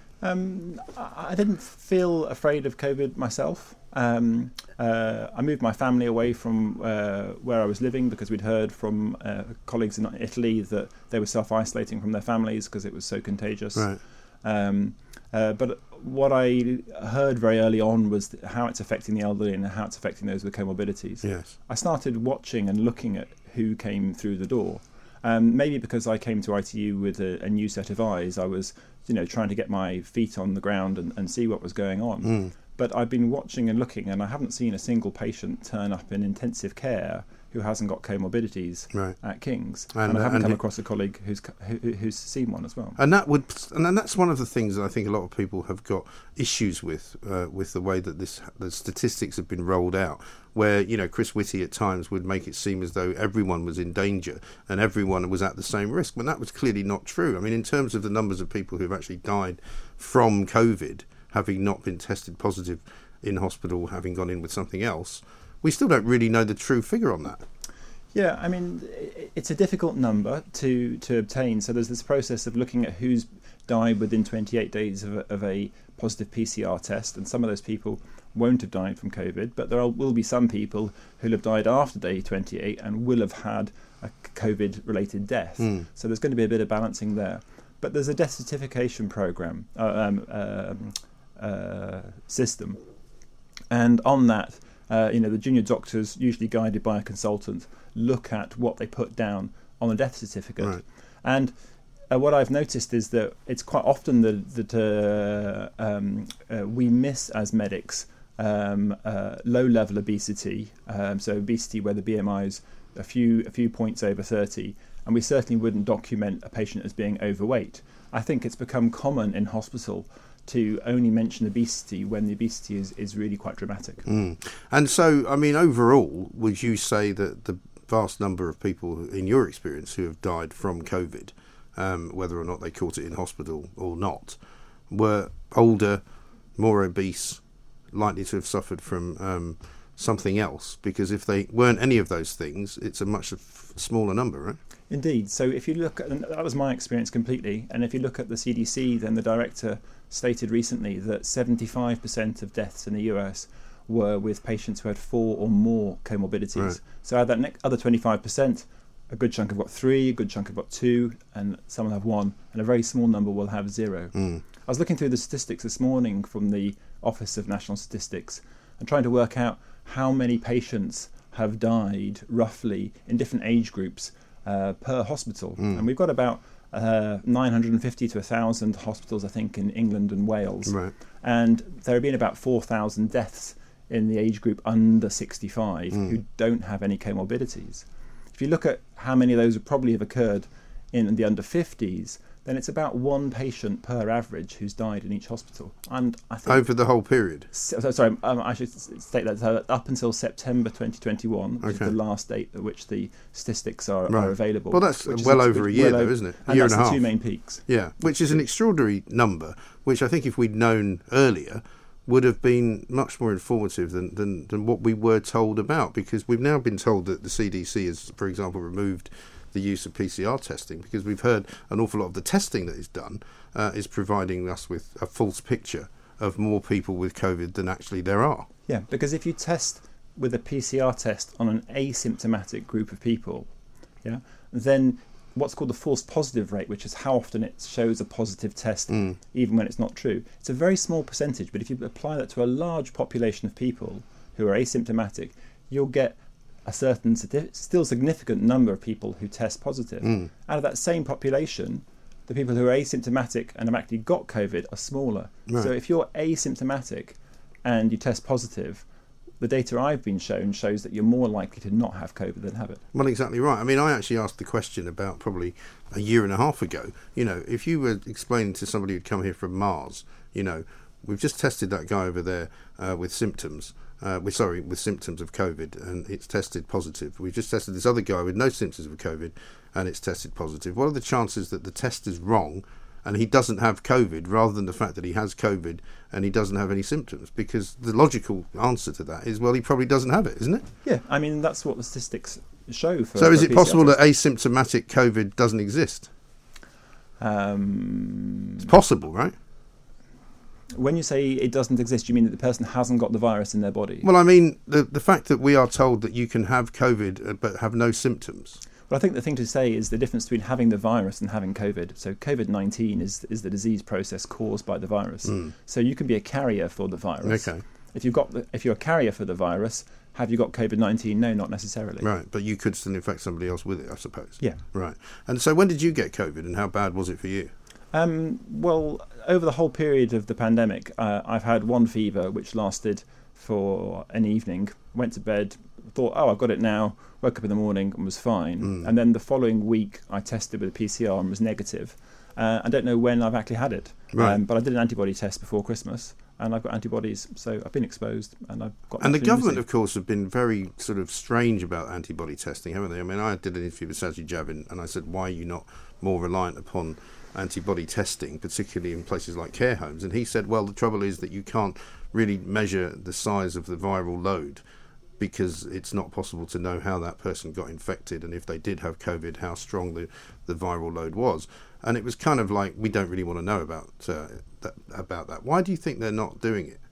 I didn't feel afraid of COVID myself. I moved my family away from where I was living because we'd heard from colleagues in Italy that they were self-isolating from their families because it was so contagious. Right. But what I heard very early on was how it's affecting the elderly and how it's affecting those with comorbidities. Yes. I started watching and looking at who came through the door. Maybe because I came to ITU with a new set of eyes, I was, trying to get my feet on the ground and see what was going on. But I've been watching and looking, and I haven't seen a single patient turn up in intensive care who hasn't got comorbidities at King's, and I haven't come across a colleague who's seen one as well. And that's one of the things that I think a lot of people have got issues with the way that the statistics have been rolled out, where Chris Whitty at times would make it seem as though everyone was in danger and everyone was at the same risk, when that was clearly not true. I mean, in terms of the numbers of people who have actually died from COVID, having not been tested positive in hospital, having gone in with something else, we still don't really know the true figure on that. Yeah, I mean, it's a difficult number to obtain. So there's this process of looking at who's died within 28 days of a positive PCR test, and some of those people won't have died from COVID, but there will be some people who'll have died after day 28 and will have had a COVID-related death. So there's going to be a bit of balancing there. But there's a death certification program system, and on that, the junior doctors, usually guided by a consultant, look at what they put down on a death certificate. Right. And what I've noticed is that it's quite often that we miss as medics low-level obesity, so obesity where the BMI is a few points over 30, and we certainly wouldn't document a patient as being overweight. I think it's become common in hospital to only mention obesity when the obesity is really quite dramatic. And so, I mean, overall, would you say that the vast number of people, in your experience, who have died from COVID, whether or not they caught it in hospital or not, were older, more obese, likely to have suffered from something else, because if they weren't any of those things, it's a much smaller number, right? Indeed. So if you look at, and that was my experience completely, and if you look at the CDC, then the director stated recently that 75% of deaths in the US were with patients who had 4 or more comorbidities. Right. So out of that other 25%, a good chunk have got 3, a good chunk have got 2, and some will have 1, and a very small number will have 0. I was looking through the statistics this morning from the Office of National Statistics and trying to work out how many patients have died roughly in different age groups per hospital. And we've got about 950 to 1,000 hospitals, I think, in England and Wales. Right. And there have been about 4,000 deaths in the age group under 65 who don't have any comorbidities. If you look at how many of those would probably have occurred in the under 50s, then it's about 1 patient per average who's died in each hospital. And I think over the whole period? Sorry, I should state that up until September 2021, which is the last date at which the statistics are available. Well, that's well over a year, though, isn't it? A year and a half. The 2 main peaks. Yeah, which is an extraordinary number, which I think if we'd known earlier would have been much more informative than what we were told about, because we've now been told that the CDC has, for example, removed the use of PCR testing, because we've heard an awful lot of the testing that is done is providing us with a false picture of more people with COVID than actually there are. Yeah, because if you test with a PCR test on an asymptomatic group of people, then what's called the false positive rate, which is how often it shows a positive test even when it's not true, it's a very small percentage, but if you apply that to a large population of people who are asymptomatic, you'll get a certain still significant number of people who test positive. Out of that same population, the people who are asymptomatic and have actually got COVID are smaller. Right. So if you're asymptomatic and you test positive, the data I've been shown shows that you're more likely to not have COVID than have it. Well, exactly right. I mean, I actually asked the question about probably a year and a half ago. If you were explaining to somebody who'd come here from Mars, we've just tested that guy over there with symptoms. With symptoms of COVID, and it's tested positive. We've just tested this other guy with no symptoms of COVID, and it's tested positive. What are the chances that the test is wrong and he doesn't have COVID, rather than the fact that he has COVID and he doesn't have any symptoms? Because the logical answer to that is, well, he probably doesn't have it, isn't it? Yeah, I mean, that's what the statistics show. So is it possible that asymptomatic COVID doesn't exist? It's possible, right? When you say it doesn't exist, you mean that the person hasn't got the virus in their body? Well, I mean, the fact that we are told that you can have COVID but have no symptoms. Well, I think the thing to say is the difference between having the virus and having COVID. So COVID-19 is the disease process caused by the virus. So you can be a carrier for the virus. Okay. If you're a carrier for the virus, have you got COVID-19? No, not necessarily. Right, but you could still infect somebody else with it, I suppose. Yeah. Right. And so when did you get COVID, and how bad was it for you? Well, over the whole period of the pandemic, I've had 1 fever, which lasted for an evening. Went to bed, thought, I've got it now. Woke up in the morning and was fine. And then the following week, I tested with a PCR and was negative. I don't know when I've actually had it, but I did an antibody test before Christmas, and I've got antibodies, so I've been exposed, and I've got. And the government, of course, have been very sort of strange about antibody testing, haven't they? I mean, I did an interview with Sajid Javid, and I said, why are you not more reliant upon antibody testing, particularly in places like care homes? And he said, well, the trouble is that you can't really measure the size of the viral load, because it's not possible to know how that person got infected, and if they did have COVID, how strong the viral load was. And it was kind of like, we don't really want to know about that. Why do you think they're not doing it?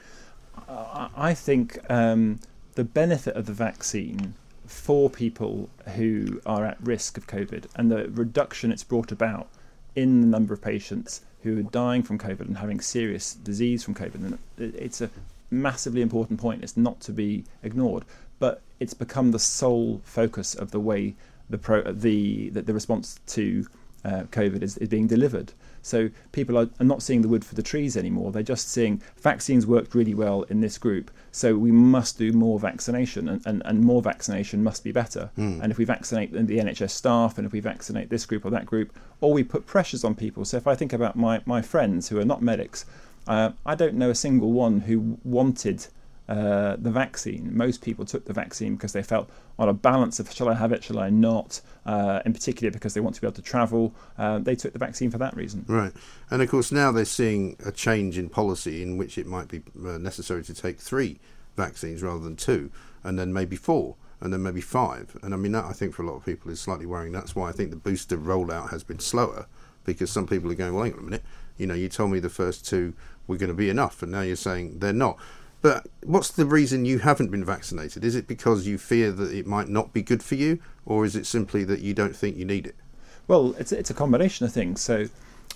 I think the benefit of the vaccine for people who are at risk of COVID, and the reduction it's brought about in the number of patients who are dying from COVID and having serious disease from COVID, and it's a massively important point. It's not to be ignored, but it's become the sole focus of the way the response to COVID is being delivered. So people are not seeing the wood for the trees anymore. They're just seeing vaccines worked really well in this group, so we must do more vaccination, and more vaccination must be better. And if we vaccinate the NHS staff, and if we vaccinate this group or that group, or we put pressures on people. So if I think about my friends who are not medics, I don't know a single one who wanted the vaccine. Most people took the vaccine because they felt on a balance of shall I have it, shall I not, in particular because they want to be able to travel. They took the vaccine for that reason. Right. And of course now they're seeing a change in policy in which it might be necessary to take 3 vaccines rather than 2, and then maybe 4, and then maybe 5. And I mean, that I think for a lot of people is slightly worrying. That's why I think the booster rollout has been slower, because some people are going, well, hang on a minute, you told me the first 2 were going to be enough, and now you're saying they're not. But what's the reason you haven't been vaccinated? Is it because you fear that it might not be good for you, or is it simply that you don't think you need it? Well, it's a combination of things. So,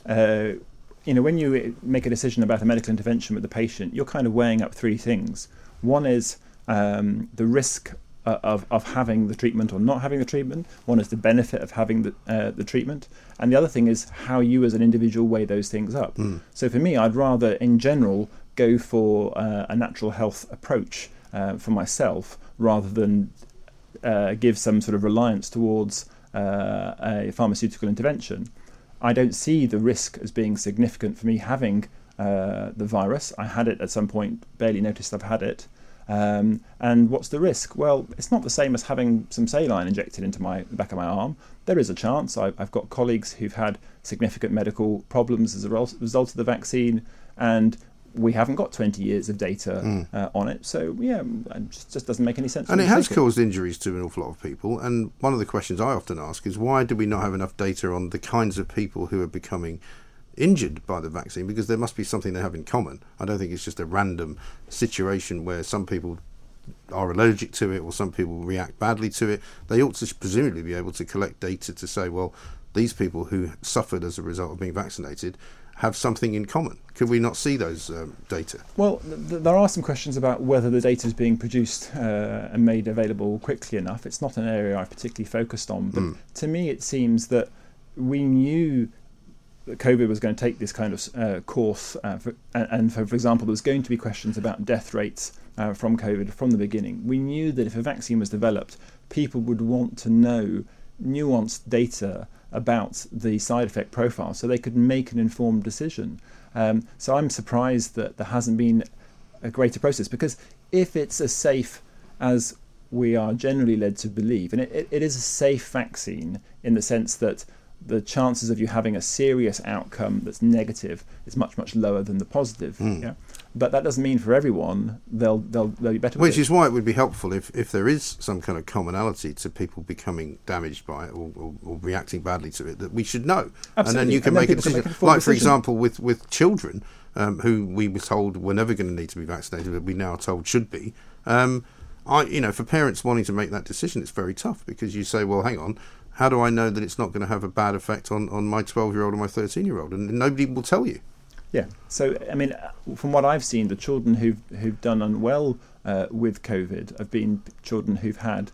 when you make a decision about a medical intervention with the patient, you're kind of weighing up 3 things. One is the risk of having the treatment or not having the treatment. One is the benefit of having the treatment. And the other thing is how you as an individual weigh those things up. So for me, I'd rather, in general, go for a natural health approach for myself rather than give some sort of reliance towards a pharmaceutical intervention. I don't see the risk as being significant for me having the virus. I had it at some point, barely noticed I've had it. And what's the risk? Well, it's not the same as having some saline injected into the back of my arm. There is a chance. I've got colleagues who've had significant medical problems as a result of the vaccine, and we haven't got 20 years of data on it. So, yeah, it just doesn't make any sense. And it has caused injuries to an awful lot of people. And one of the questions I often ask is, why do we not have enough data on the kinds of people who are becoming injured by the vaccine? Because there must be something they have in common. I don't think it's just a random situation where some people are allergic to it or some people react badly to it. They ought to presumably be able to collect data to say, well, these people who suffered as a result of being vaccinated have something in common. Could we not see those data? Well, there are some questions about whether the data is being produced and made available quickly enough. It's not an area I've particularly focused on, but to me it seems that we knew that COVID was going to take this kind of course, and for example, there was going to be questions about death rates from COVID from the beginning. We knew that if a vaccine was developed, people would want to know nuanced data about the side effect profile so they could make an informed decision. So I'm surprised that there hasn't been a greater process, because if it's as safe as we are generally led to believe, and it is a safe vaccine in the sense that the chances of you having a serious outcome that's negative is much, much lower than the positive. Yeah? But that doesn't mean for everyone they'll be better with it. Which is why it would be helpful if there is some kind of commonality to people becoming damaged by it or reacting badly to it, that we should know. Absolutely. And then you can make a decision. Like, for example, with children who we were told were never going to need to be vaccinated, but we now are told should be. For parents wanting to make that decision, it's very tough, because you say, well, hang on, how do I know that it's not going to have a bad effect on my 12-year-old or my 13-year-old? And nobody will tell you. Yeah. So, I mean, from what I've seen, the children who've done unwell with COVID have been children who've had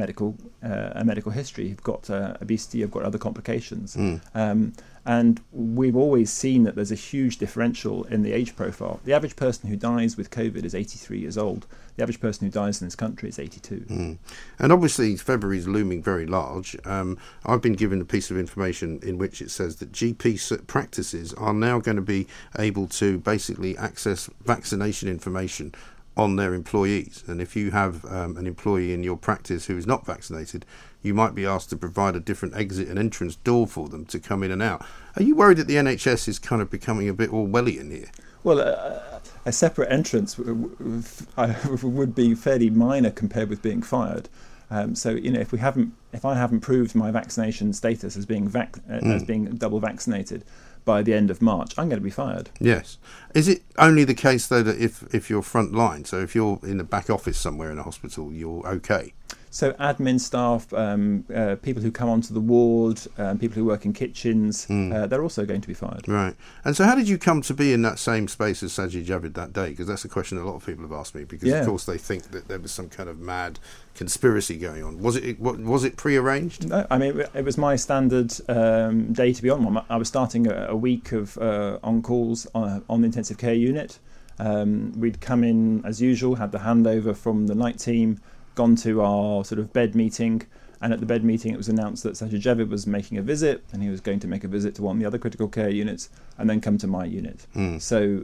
a medical history, who've got obesity, have got other complications. And we've always seen that there's a huge differential in the age profile. The average person who dies with COVID is 83 years old. The average person who dies in this country is 82. And obviously February is looming very large. I've been given a piece of information in which it says that GP practices are now going to be able to basically access vaccination information on their employees. And if you have an employee in your practice who is not vaccinated, you might be asked to provide a different exit and entrance door for them to come in and out. Are you worried that the NHS is kind of becoming a bit Orwellian here? Well, a separate entrance would be fairly minor compared with being fired. So, if I haven't proved my vaccination status as being double vaccinated by the end of March, I'm going to be fired. Yes. Is it only the case, though, that if you're front line, so if you're in the back office somewhere in a hospital, you're okay? So admin staff, people who come onto the ward, people who work in kitchens, they're also going to be fired. Right. And so how did you come to be in that same space as Sajid Javid that day? Because that's a question a lot of people have asked me, because, of course, they think that there was some kind of mad conspiracy going on. Was it pre-arranged? No, I mean, it was my standard day to be on one. I was starting a week of on-calls on the intensive care unit. We'd come in as usual, had the handover from the night team, gone to our sort of bed meeting, And at the bed meeting, it was announced that Sajid Javid was making a visit, and he was going to make a visit to one of the other critical care units, and then come to my unit. So,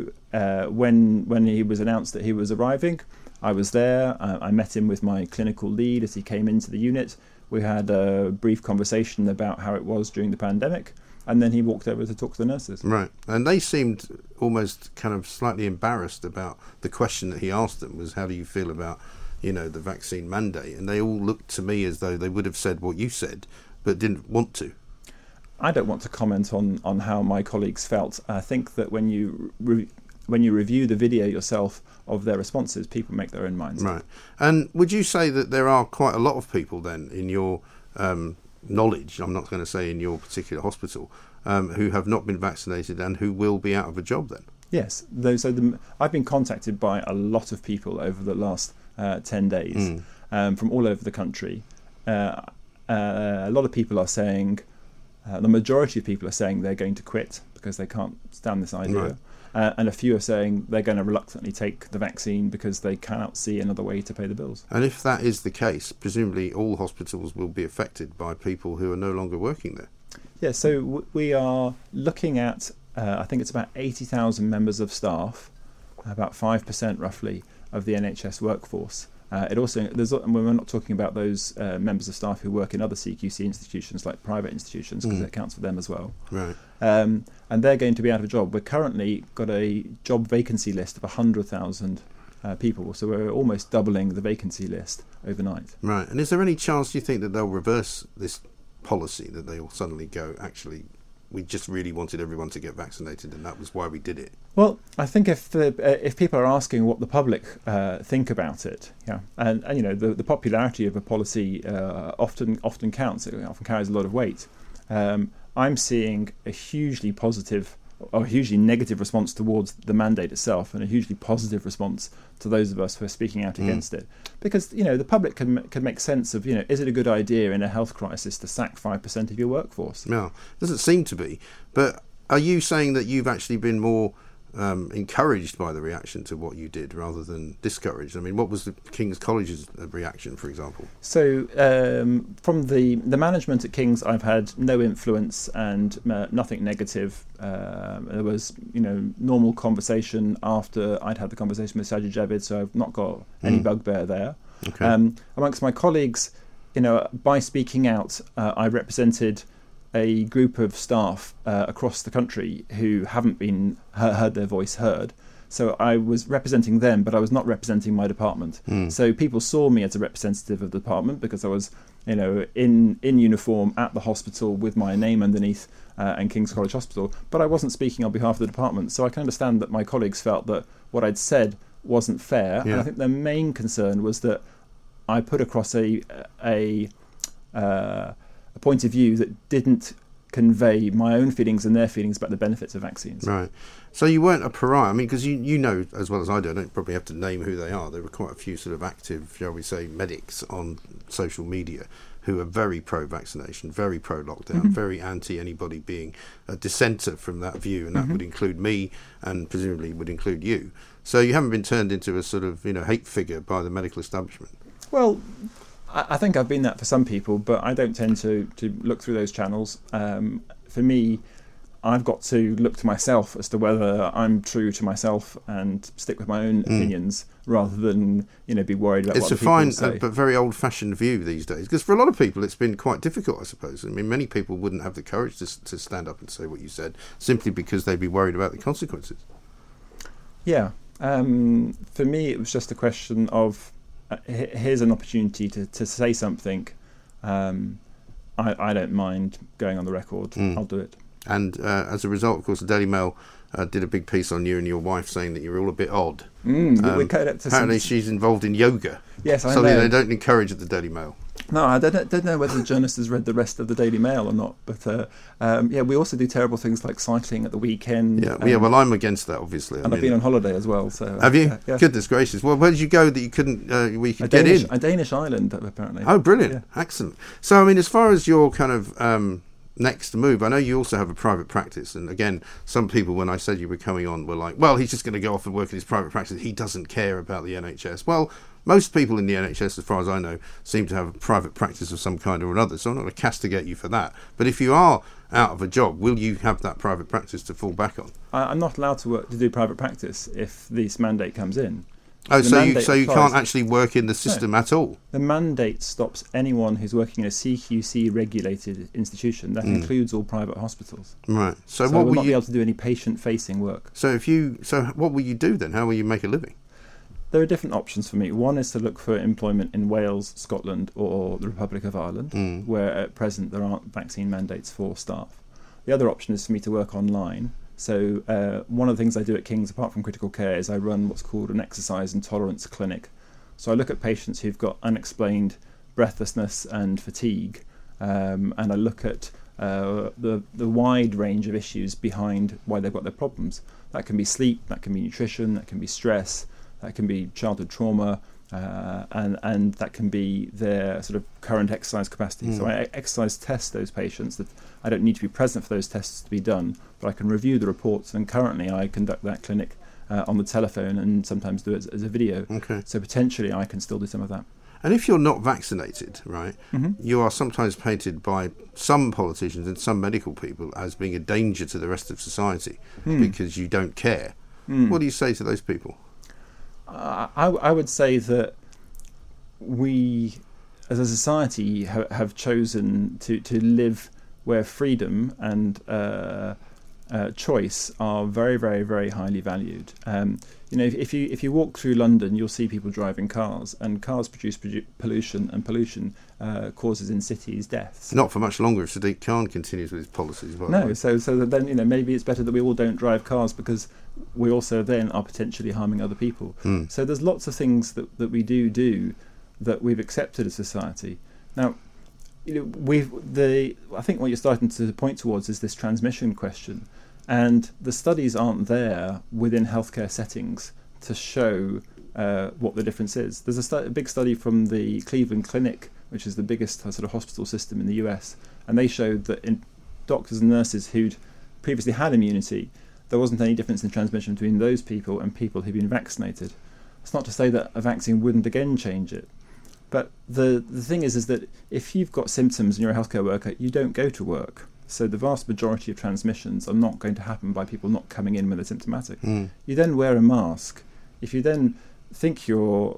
when he was announced that he was arriving, I was there. I met him with my clinical lead as he came into the unit. We had a brief conversation about how it was during the pandemic, and then he walked over to talk to the nurses. Right, and they seemed almost kind of slightly embarrassed about the question that he asked them was, how do you feel about the vaccine mandate? And they all looked to me as though they would have said what you said, but didn't want to. I don't want to comment on how my colleagues felt. I think that when you review the video yourself of their responses, people make their own minds. Right. And would you say that there are quite a lot of people then, in your knowledge, I'm not going to say in your particular hospital, who have not been vaccinated and who will be out of a job then? Yes. I've been contacted by a lot of people over the last 10 days from all over the country. A lot of people are saying, the majority of people are saying they're going to quit because they can't stand this idea. Right. And a few are saying they're going to reluctantly take the vaccine because they cannot see another way to pay the bills. And if that is the case, presumably all hospitals will be affected by people who are no longer working there. Yeah, so we are looking at, I think it's about 80,000 members of staff, about 5% roughly of the NHS workforce. We're not talking about those members of staff who work in other CQC institutions like private institutions, because it counts for them as well. Right. And they're going to be out of a job. We're currently got a job vacancy list of 100,000 people, so we're almost doubling the vacancy list overnight. Right. And is there any chance, do you think, that they'll reverse this policy, that they'll suddenly go, actually, we just really wanted everyone to get vaccinated and that was why we did it? Well, I think if people are asking what the public think about it, and the popularity of a policy often counts. It often carries a lot of weight. I'm seeing a hugely positive or hugely negative response towards the mandate itself, and a hugely positive response to those of us who are speaking out against it. Because the public can make sense of is it a good idea in a health crisis to sack 5% of your workforce? No, it doesn't seem to be. But are you saying that you've actually been more encouraged by the reaction to what you did rather than discouraged? I mean, what was the King's College's reaction, for example? So from the management at King's, I've had no influence and nothing negative. There was normal conversation after I'd had the conversation with Sajid Javid, so I've not got any bugbear there. Okay. Amongst my colleagues, by speaking out, I represented a group of staff across the country who haven't been heard their voice heard. So I was representing them, but I was not representing my department. So people saw me as a representative of the department because I was, in uniform at the hospital with my name underneath and King's College Hospital, but I wasn't speaking on behalf of the department. So I can understand that my colleagues felt that what I'd said wasn't fair. Yeah. And I think their main concern was that I put across a point of view that didn't convey my own feelings and their feelings about the benefits of vaccines. Right. So you weren't a pariah. I mean, because you know as well as I do, I don't probably have to name who they are. There were quite a few sort of active, shall we say, medics on social media who are very pro-vaccination, very pro-lockdown, very anti anybody being a dissenter from that view, and that would include me and presumably would include you. So you haven't been turned into a sort of hate figure by the medical establishment. Well, I think I've been that for some people, but I don't tend to look through those channels. For me, I've got to look to myself as to whether I'm true to myself and stick with my own opinions rather than be worried about what other people say. It's a fine but very old-fashioned view these days, because for a lot of people it's been quite difficult, I suppose. I mean, many people wouldn't have the courage to stand up and say what you said simply because they'd be worried about the consequences. Yeah. For me, it was just a question of here's an opportunity to say something. I don't mind going on the record. I'll do it. And as a result, of course, the Daily Mail did a big piece on you and your wife saying that you're all a bit odd. Apparently she's involved in yoga. Yes, I know. Something they don't encourage at the Daily Mail. No, I don't know whether the journalist has read the rest of the Daily Mail or not. But we also do terrible things like cycling at the weekend. Well, I'm against that, obviously. I've been on holiday as well. So have you? Yeah. Goodness gracious! Well, where did you go that you couldn't? We could get in a Danish island, apparently. Oh, brilliant! Yeah. Excellent. So, I mean, as far as your kind of next move, I know you also have a private practice, and again, some people, when I said you were coming on, were like, well, he's just going to go off and work in his private practice, he doesn't care about the NHS. Well, Most people in the NHS, as far as I know, seem to have a private practice of some kind or another, so I'm not going to castigate you for that. But if you are out of a job, will you have that private practice to fall back on? I'm not allowed to do private practice if this mandate comes in. Oh, so you can't actually work in the system at all? The mandate stops anyone who's working in a CQC-regulated institution. That includes all private hospitals. Right. So I what will not be able to do any patient-facing work. So what will you do then? How will you make a living? There are different options for me. One is to look for employment in Wales, Scotland, or the Republic of Ireland, where at present there aren't vaccine mandates for staff. The other option is for me to work online. So one of the things I do at King's, apart from critical care, is I run what's called an exercise intolerance clinic. So I look at patients who've got unexplained breathlessness and fatigue, and I look at the wide range of issues behind why they've got their problems. That can be sleep, that can be nutrition, that can be stress, that can be childhood trauma, and that can be their sort of current exercise capacity. So I exercise test those patients. That I don't need to be present for those tests to be done, but I can review the reports, and currently I conduct that clinic on the telephone and sometimes do it as a video. Okay. So potentially I can still do some of that. And if you're not vaccinated, right, you are sometimes painted by some politicians and some medical people as being a danger to the rest of society because you don't care. What do you say to those people? I would say that we, as a society, have chosen to live where freedom and choice are very, very, very highly valued. If you walk through London, you'll see people driving cars, and cars produce pollution, and pollution causes in cities deaths. Not for much longer if Sadiq Khan continues with his policies. So that then maybe it's better that we all don't drive cars, because we also then are potentially harming other people. So there's lots of things that we do that we've accepted as society. Now, I think what you're starting to point towards is this transmission question, and the studies aren't there within healthcare settings to show what the difference is. There's a big study from the Cleveland Clinic, which is the biggest sort of hospital system in the US, and they showed that in doctors and nurses who'd previously had immunity, there wasn't any difference in transmission between those people and people who'd been vaccinated. It's not to say that a vaccine wouldn't again change it. But the thing is that if you've got symptoms and you're a healthcare worker, you don't go to work. So the vast majority of transmissions are not going to happen by people not coming in when they're symptomatic. You then wear a mask. If you then think if you're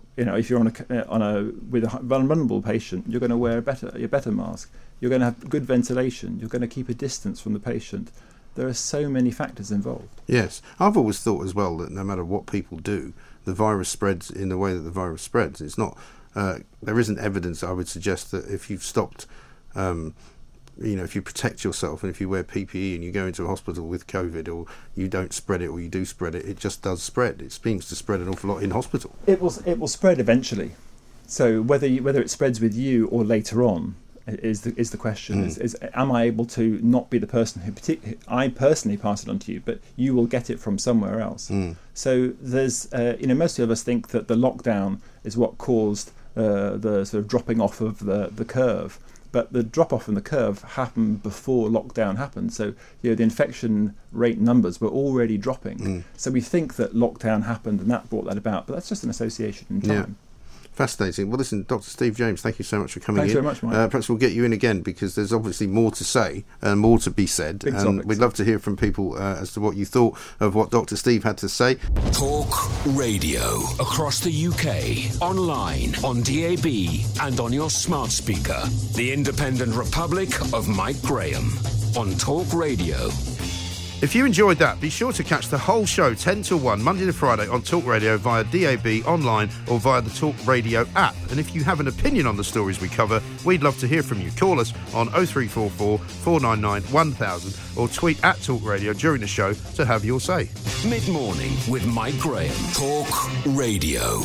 with a vulnerable patient, you're going to wear a better mask. You're going to have good ventilation. You're going to keep a distance from the patient. There are so many factors involved. Yes. I've always thought as well that no matter what people do, the virus spreads in the way that the virus spreads. It's not... there isn't evidence, I would suggest, that if you've stopped, if you protect yourself and if you wear PPE and you go into a hospital with COVID, or you don't spread it or you do spread it, it just does spread. It seems to spread an awful lot in hospital. It will spread eventually. So whether it spreads with you or later on is the question. Is am I able to not be the person who I personally pass it on to you, but you will get it from somewhere else. So there's most of us think that the lockdown is what caused the sort of dropping off of the curve, but the drop off in the curve happened before lockdown happened. So the infection rate numbers were already dropping. So we think that lockdown happened and that brought that about, but that's just an association in time. Yeah. Fascinating. Well, listen, Dr. Steve James, thank you so much for coming in. Thanks very much, Mike. Perhaps we'll get you in again, because there's obviously more to say and more to be said. Big and topics. We'd love to hear from people as to what you thought of what Dr. Steve had to say. Talk Radio. Across the UK. Online, on DAB, and on your smart speaker. The Independent Republic of Mike Graham. On Talk Radio. If you enjoyed that, be sure to catch the whole show 10 till 1, Monday to Friday on Talk Radio via DAB, online, or via the Talk Radio app. And if you have an opinion on the stories we cover, we'd love to hear from you. Call us on 0344 499 1000 or tweet at Talk Radio during the show to have your say. Mid-morning with Mike Graham. Talk Radio.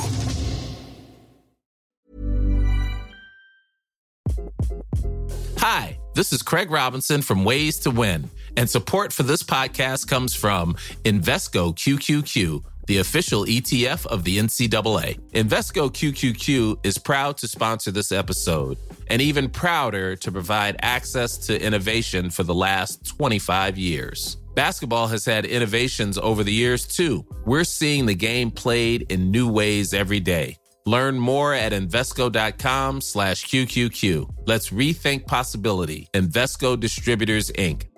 Hi, this is Craig Robinson from Ways to Win, and support for this podcast comes from Invesco QQQ, the official ETF of the NCAA. Invesco QQQ is proud to sponsor this episode, and even prouder to provide access to innovation for the last 25 years. Basketball has had innovations over the years, too. We're seeing the game played in new ways every day. Learn more at Invesco.com/QQQ. Let's rethink possibility. Invesco Distributors, Inc.